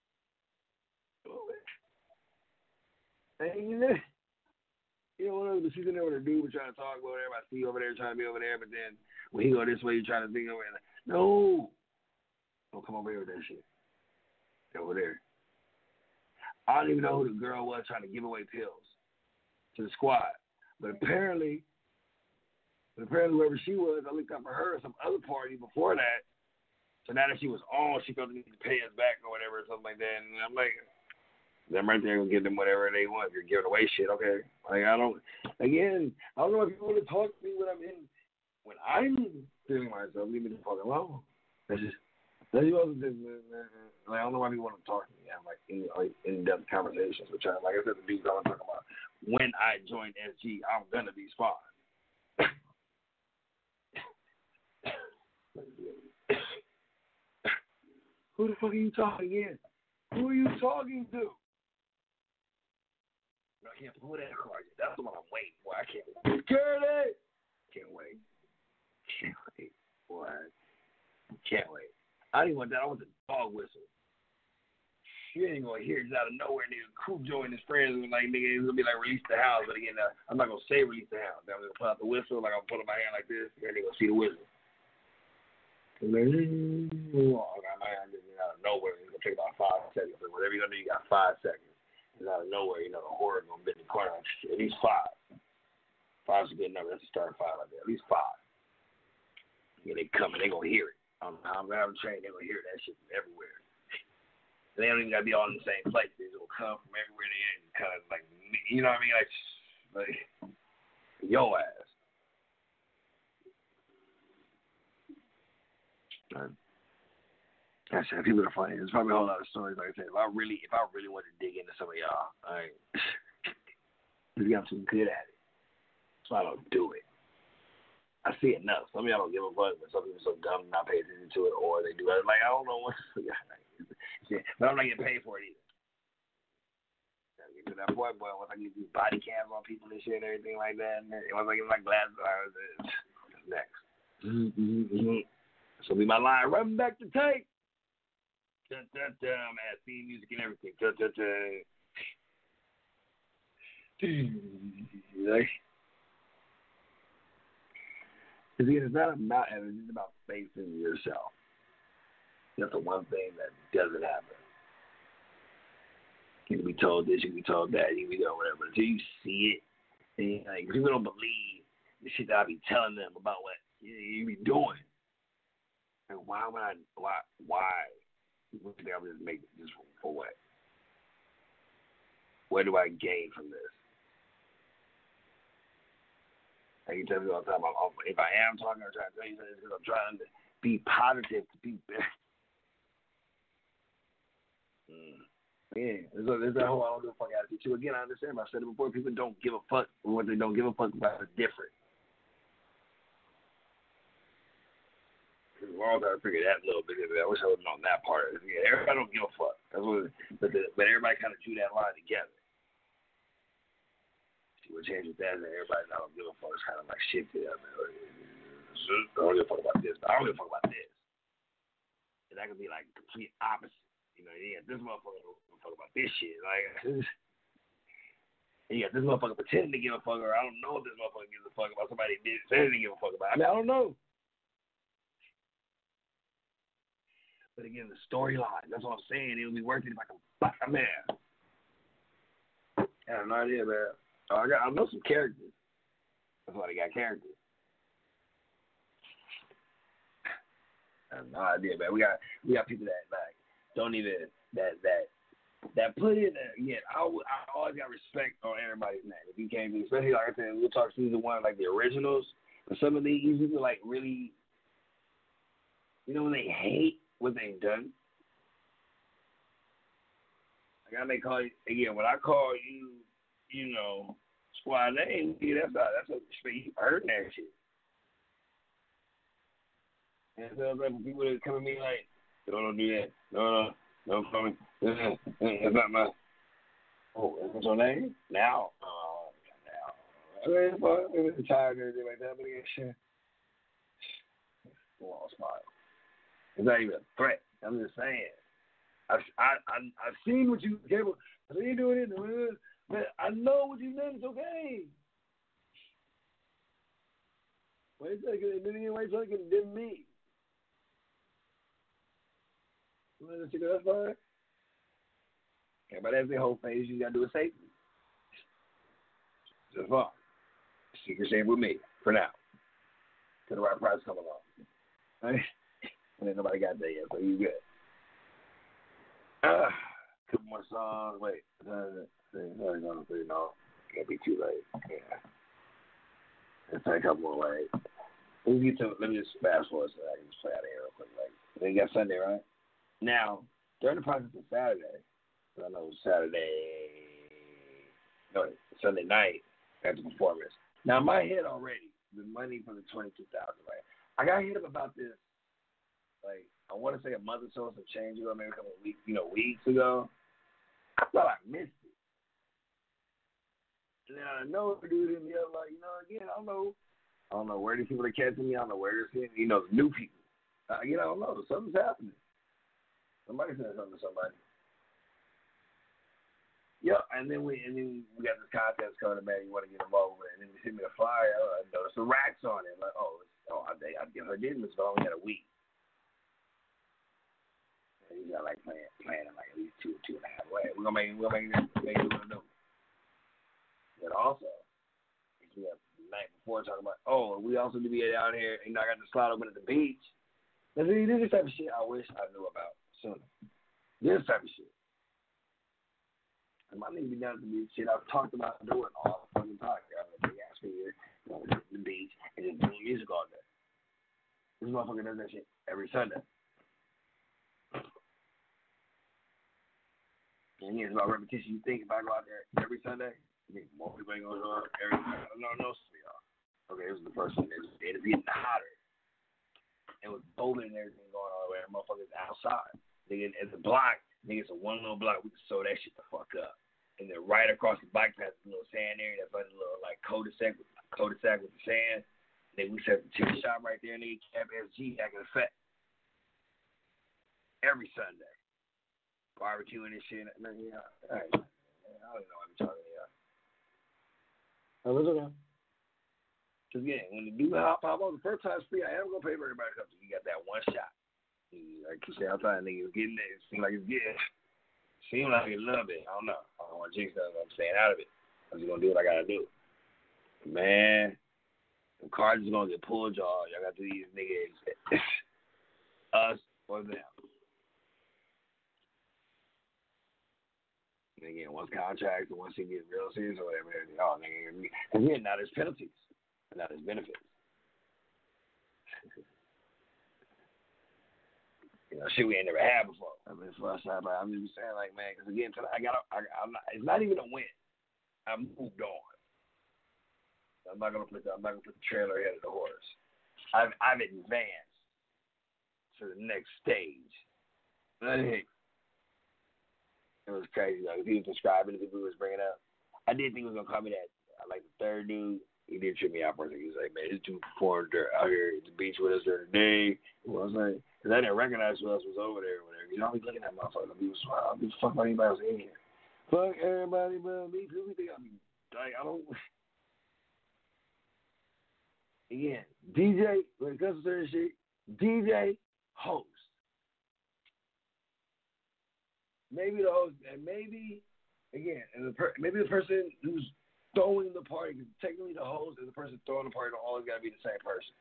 And you know, you know, one of the she's in there with her dude, but trying to talk about whatever. I see you over there trying to be over there, but then when he go this way, you trying to think over there. No, don't come over here with that shit. Over there. I don't even know who the girl was trying to give away pills to the squad, but apparently, but apparently whoever she was, I looked up for her at some other party before that. So now that she was on, she felt the need to pay us back or whatever, or something like that. And I'm like, them right there gonna give them whatever they want. If you're giving away shit, okay. Like I don't. Again, I don't know if you want to talk to me when I'm in, when I'm feeling myself. Leave me the fuck alone. That's just. That's just like, I don't know why people want to talk to me. I'm like in like in-depth conversations with y'all. Like I said, the dudes I'm talking about. When I join S G, I'm gonna be spawned. Who the fuck are you talking in? Who are you talking to? I can't pull that card yet. That's the one I'm waiting for. I can't wait. Curly! Can't wait. Can't wait. Boy. Can't wait. I didn't want that. I want the dog whistle. You ain't gonna hear it out of nowhere. Nigga, crew join his friends and like, nigga, it's gonna be like release the house. But again, uh, I'm not gonna say release the house. I'm gonna pull out the whistle. Like I'm putting my hand like this. And they gonna see the whistle. And then, oh, I got my hand out of nowhere. It's gonna take about five seconds. So whatever you're gonna do, you got five seconds. It's out of nowhere. You know, the horror gonna be in the corner. At least five. Five's a good number. That's a start five right there. At least five. Yeah, they coming. They gonna hear it. I'm, I'm having trained. They gonna hear that shit from everywhere. They don't even gotta be all in the same place. They will come from everywhere they in, kind of like, you know what I mean? Like, like yo ass. Right. I said people are funny. There's probably a whole lot of stories. Like I said, if I really, if I really want to dig into some of y'all, I, you got some good at it. So I don't do it. I see enough. Some of y'all don't give a fuck, but some people are so dumb and not pay attention to it, or they do it. Like, I don't know what. Yeah, but I'm not getting paid for it either. Gotta get to that point, boy. Once I get these body cams on people and shit and everything like that, and once I get my glasses, it's next. Mm-hmm, mm-hmm. This will be my line. Run back the tape. Dun, dun, dun. I'm at theme music and everything. Dun, dun, dun. Like, it's not about having, it's about facing yourself. That's the one thing that doesn't happen. You can be told this, you can be told that, you can be told whatever. Until you see it, and like, people don't believe the shit that I be telling them about what you, you be doing. And why would I, why, why? People think I would just make this for, for what? What do I gain from this? Like you tell me all the time, I'm, I'm, if I am talking or trying to tell you something, it's because I'm trying to be positive to people. Mm. Yeah, there's, a, there's that whole I don't give a fuck attitude too. Again, I understand. I've said it before. People don't give a fuck. What they don't give a fuck about is different. We're all trying to figure that little bit. I wish I would have known that part. Yeah, everybody don't give a fuck. That's what. But the, but everybody kind of drew that line together. See what changed with that, and everybody don't give a fuck. It's kind of like shifted. I mean, I don't give a fuck about this. I don't give a fuck about this. And that could be like complete opposite. You know, yeah, this motherfucker don't give a fuck about this shit. Like, yeah, this motherfucker pretending to give a fuck, or I don't know if this motherfucker gives a fuck about somebody that said to give a fuck about. I mean, I don't know. But again, the storyline, that's what I'm saying. It would be worth it if I can fuck a man. I have no idea, man. Oh, I got I know some characters. That's why they got characters. I have no idea, man. We got we got people that like don't even that that that put in there. Yeah, I, I always got respect on everybody's name. If you came to, especially like I said, we'll talk season one, like the originals. But some of these people like really, you know, when they hate what they've done. Like I may call you again when I call you, you know, squad name. Yeah, that's not that's a respect. You heard that shit. And so like people that come at me like, no, don't do that. No, no. No, coming. That's not my. Oh, that's your name? Now? Oh, now. I mean, well, it was tired and everything like that, but yeah, shit. Lost spot. It's not even a threat. I'm just saying. I, I, I, I've seen what you gave. I seen you doing it, but I know what you did. It's okay. Wait a second. Then you wait a second. It didn't me. That's fine. Everybody has their whole phase. You gotta do it safely. Just fine. Secret shame with me for now. Till the right price come along. Right? And then nobody got there yet, so you good. Uh, couple more songs. Wait. Uh, no, no, no. Can't be too late. Yeah. Let's take a couple more. Wait. Let me get to. Let me just fast forward so I can just play out of here real quick. Like, then you got Sunday, right? Now, during the process of Saturday, I know Saturday, no, Sunday night after the performance. Now, in my head already, the money for the twenty-two thousand dollars, right? I got hit up about this, like, I want to say a month or so, some change ago, maybe a couple of weeks, you know, weeks ago. I thought I missed it. And then I know the dude in the other, like, you know, again, I don't know. I don't know where these people are catching me. I don't know where they're seeing, you know, the new people. Uh, you know, I don't know. Something's happening. Somebody said something to somebody. Yeah, and then we and then we got this contest coming, man. You want to get involved with it? And then they sent me a flyer. I noticed the racks on it. Like, oh, it's, oh, I I give her didn't, so I only had a week. And you got like playing playing in like at least two two and a half way. We're gonna make we're gonna make this make it what we do. But also, we have the night before talking about, oh, we also do be out here. You know, I got the slide open at the beach. This is this type of shit I wish I knew about sooner. This type of shit. And my nigga be down to the shit I've talked about doing all the fucking podcast. I'm a big ass figure, going to the beach, and just doing music all day. This motherfucker does that shit every Sunday. And yeah, it's about repetition. You think if I go out there every Sunday, you think more people ain't gonna go out every Sunday. I don't know, no, y'all. Okay, this is the first one. It's getting hotter. It was bowling and everything going on over there. Motherfuckers outside. Nigga, at the block, nigga, it's a one little block. We can sew that shit the fuck up. And then right across the bike path, a little sand area. That's like a little like cul-de-sac with, cul-de-sac with the sand. And then we set the chicken shop right there. Nigga, Camp S G back in effect. Every Sunday. Barbecuing and shit. Man, yeah, all right. I don't know what I'm talking to y'all. Oh, it's okay. Because again, when the dude hop pop on, the first time it's free, I am going to pay for everybody because you got that one shot. Like you say outside, niggas getting it. It seems like it's good. Seems like it's a little bit. I don't know. I don't want to jinx nothing. I'm staying out of it. I'm just going to do what I got to do. Man, the cards is going to get pulled, y'all. Y'all got to do these niggas. Us or them. And again, once contracts and once he gets real serious or whatever, y'all nigga. Because again, now there's penalties. And not his benefits. You know, shit we ain't never had before. I mean, for us, I'm just saying, like, man, because again, tonight I got, I, I'm not, it's not even a win. I moved on. I'm not gonna put, the, I'm not gonna put the trailer ahead of the horse. I've, I've advanced to the next stage. It was crazy. Like, if he was describing the people he was bringing up, I did think he was gonna call me that. I like the third dude. he did trip me out for a second. He was like, man, this dude performed there, out here at the beach with us during the day. Well, I was like, because I didn't recognize who else was over there or whatever. You know, I'll be looking at motherfuckers. I'll be, I'll be fuck about anybody else in here. Fuck everybody but me. People think I'll be, like, I don't. Again, D J, when it comes to certain shit, D J, host. Maybe the host, and maybe, again, and the per, maybe the person who's throwing the party, because technically the host and the person throwing the party don't always got to be the same person.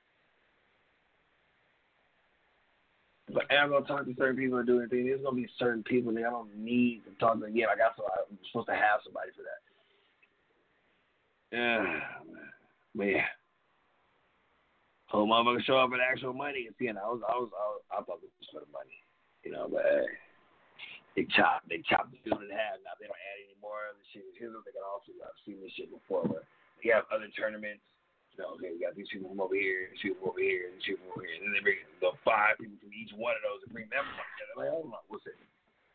But I'm going to talk to certain people and do anything. There's going to be certain people that I don't need to talk to. Again, I got somebody, I'm supposed to have somebody for that. Yeah, man. Whole motherfucker show up with actual money. And see, and I was, I was, I was, I thought it was for the money, you know. But hey, they chop, they chop the field in half. Now they don't add any more of the shit. Here's what they can also. I've seen this shit before, where they have other tournaments. You know, okay, we got these people from over here, these people from over here, these people from over here, and then they bring the five people from each one of those and bring them together. Like, hold on, what's it?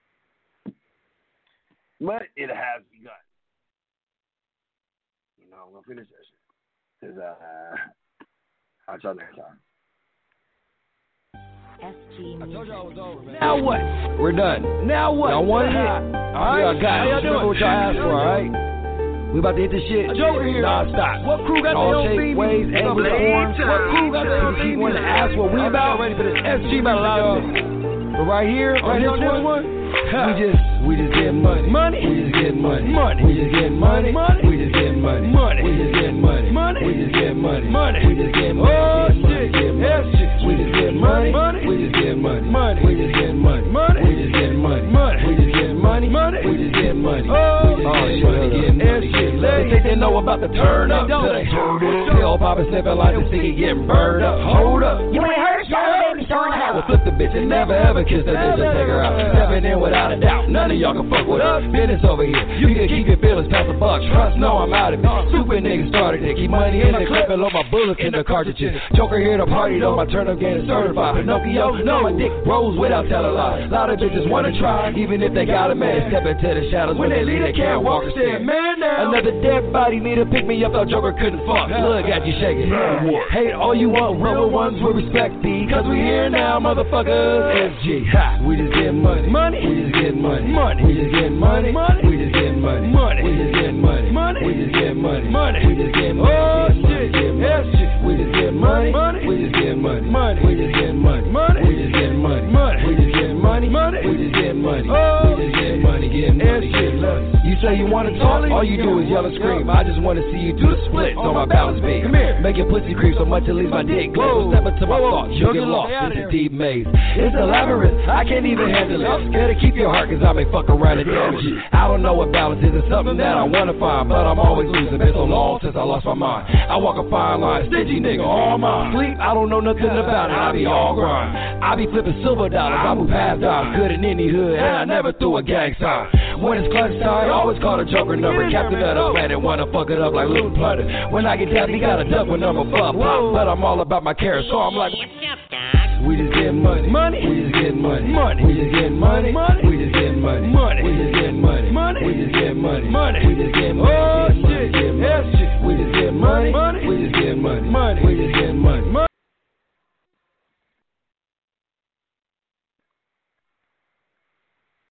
But it has begun. You know, I'm gonna finish that shit. Cause uh. I'll try next time. S G I told y'all it was over, man. Now what? We're done. Now what? Y'all want it? All right, y'all got it. Remember what y'all asked for, all right? We about to hit this shit. Joker here. Non-stop. What crew got all shapes, waves, angles, forms. What crew got the keep wanting to ask what we about? Ready for this S G battle out. But right here, right here on this one, we just, we just getting money. Money. We just getting money. Money. We just getting money. Money. We just getting money. Money. We just getting money. Money. We just getting money. Money. We just getting money. Oh shit. We just getting money. Money. We just getting money. Money. We just getting money. Money. We just getting money. Money. We just getting money. Money. We just getting money. Oh shit. They think they know about the turn up. Still poppin' sniffing like the city getting burned up. Hold up. You ain't heard? Show baby, show it out. We'll flip the bitch and never ever kiss that bitch and take her out. Stepping in without a doubt. None of y'all can fuck with us. Business over here. You can keep your feelings past the buck. Trust, no, I'm out of it. Stupid niggas started it. Keep money in the clip and load my bullets in the cartridges. Joker here to party though. My turn up game is certified. Pinocchio, no, my dick rolls without telling lies. A lot of bitches wanna try, even if they got a man. Step into the shadows. When they leave, they can't walk or stand. Man, now. Another dead body need to pick me up. Though Joker couldn't fuck. Look at you shaking. Hate all you want. Real ones with respect thee. Cause we here now, motherfuckers. S G. Ha. We just getting money. Money. We just getting money. Money. We just getting money. Money. We just getting money. Money. We just getting money. Money. We just getting money. Money. We just getting money. Oh shit. Yes shit. We just getting money. Money. We just getting money. Money. We just getting money. Money. We just getting money. Money. We just getting money. Money. We just getting money. Oh, we just getting money. Getting money. Getting money. You say you wanna talk, all you do is yell and scream. I just wanna see you do the splits on my balance beam. Come here. Make your pussy creep so much it leaves my dick glow. Step into my thoughts, you'll get lost. It's a deep maze. It's a labyrinth. I can't even handle it. I'm scared to keep your heart, cause I may fuck around and damage it. I don't know what balance is. It's something that I wanna find, but I'm always losing. Been so long since I lost my mind. I walk a fine line, stingy nigga, all mine. Sleep, I don't know nothing about it. I be all grind. I be flipping silver dollars. I move half dollars, good in any hood, and I never threw a gang sign. When it's clutch time, always call a Joker number. Captain of the planet, wanna fuck it up like Loot Plunder. When I get tapped, he got a duck with number pop pop. But I'm all about my carrots, so I'm like, we just getting money. Money. We just getting money. Money. We just getting money. Money. We just getting money. Money. We just getting money. Money. We just getting money. Money. We just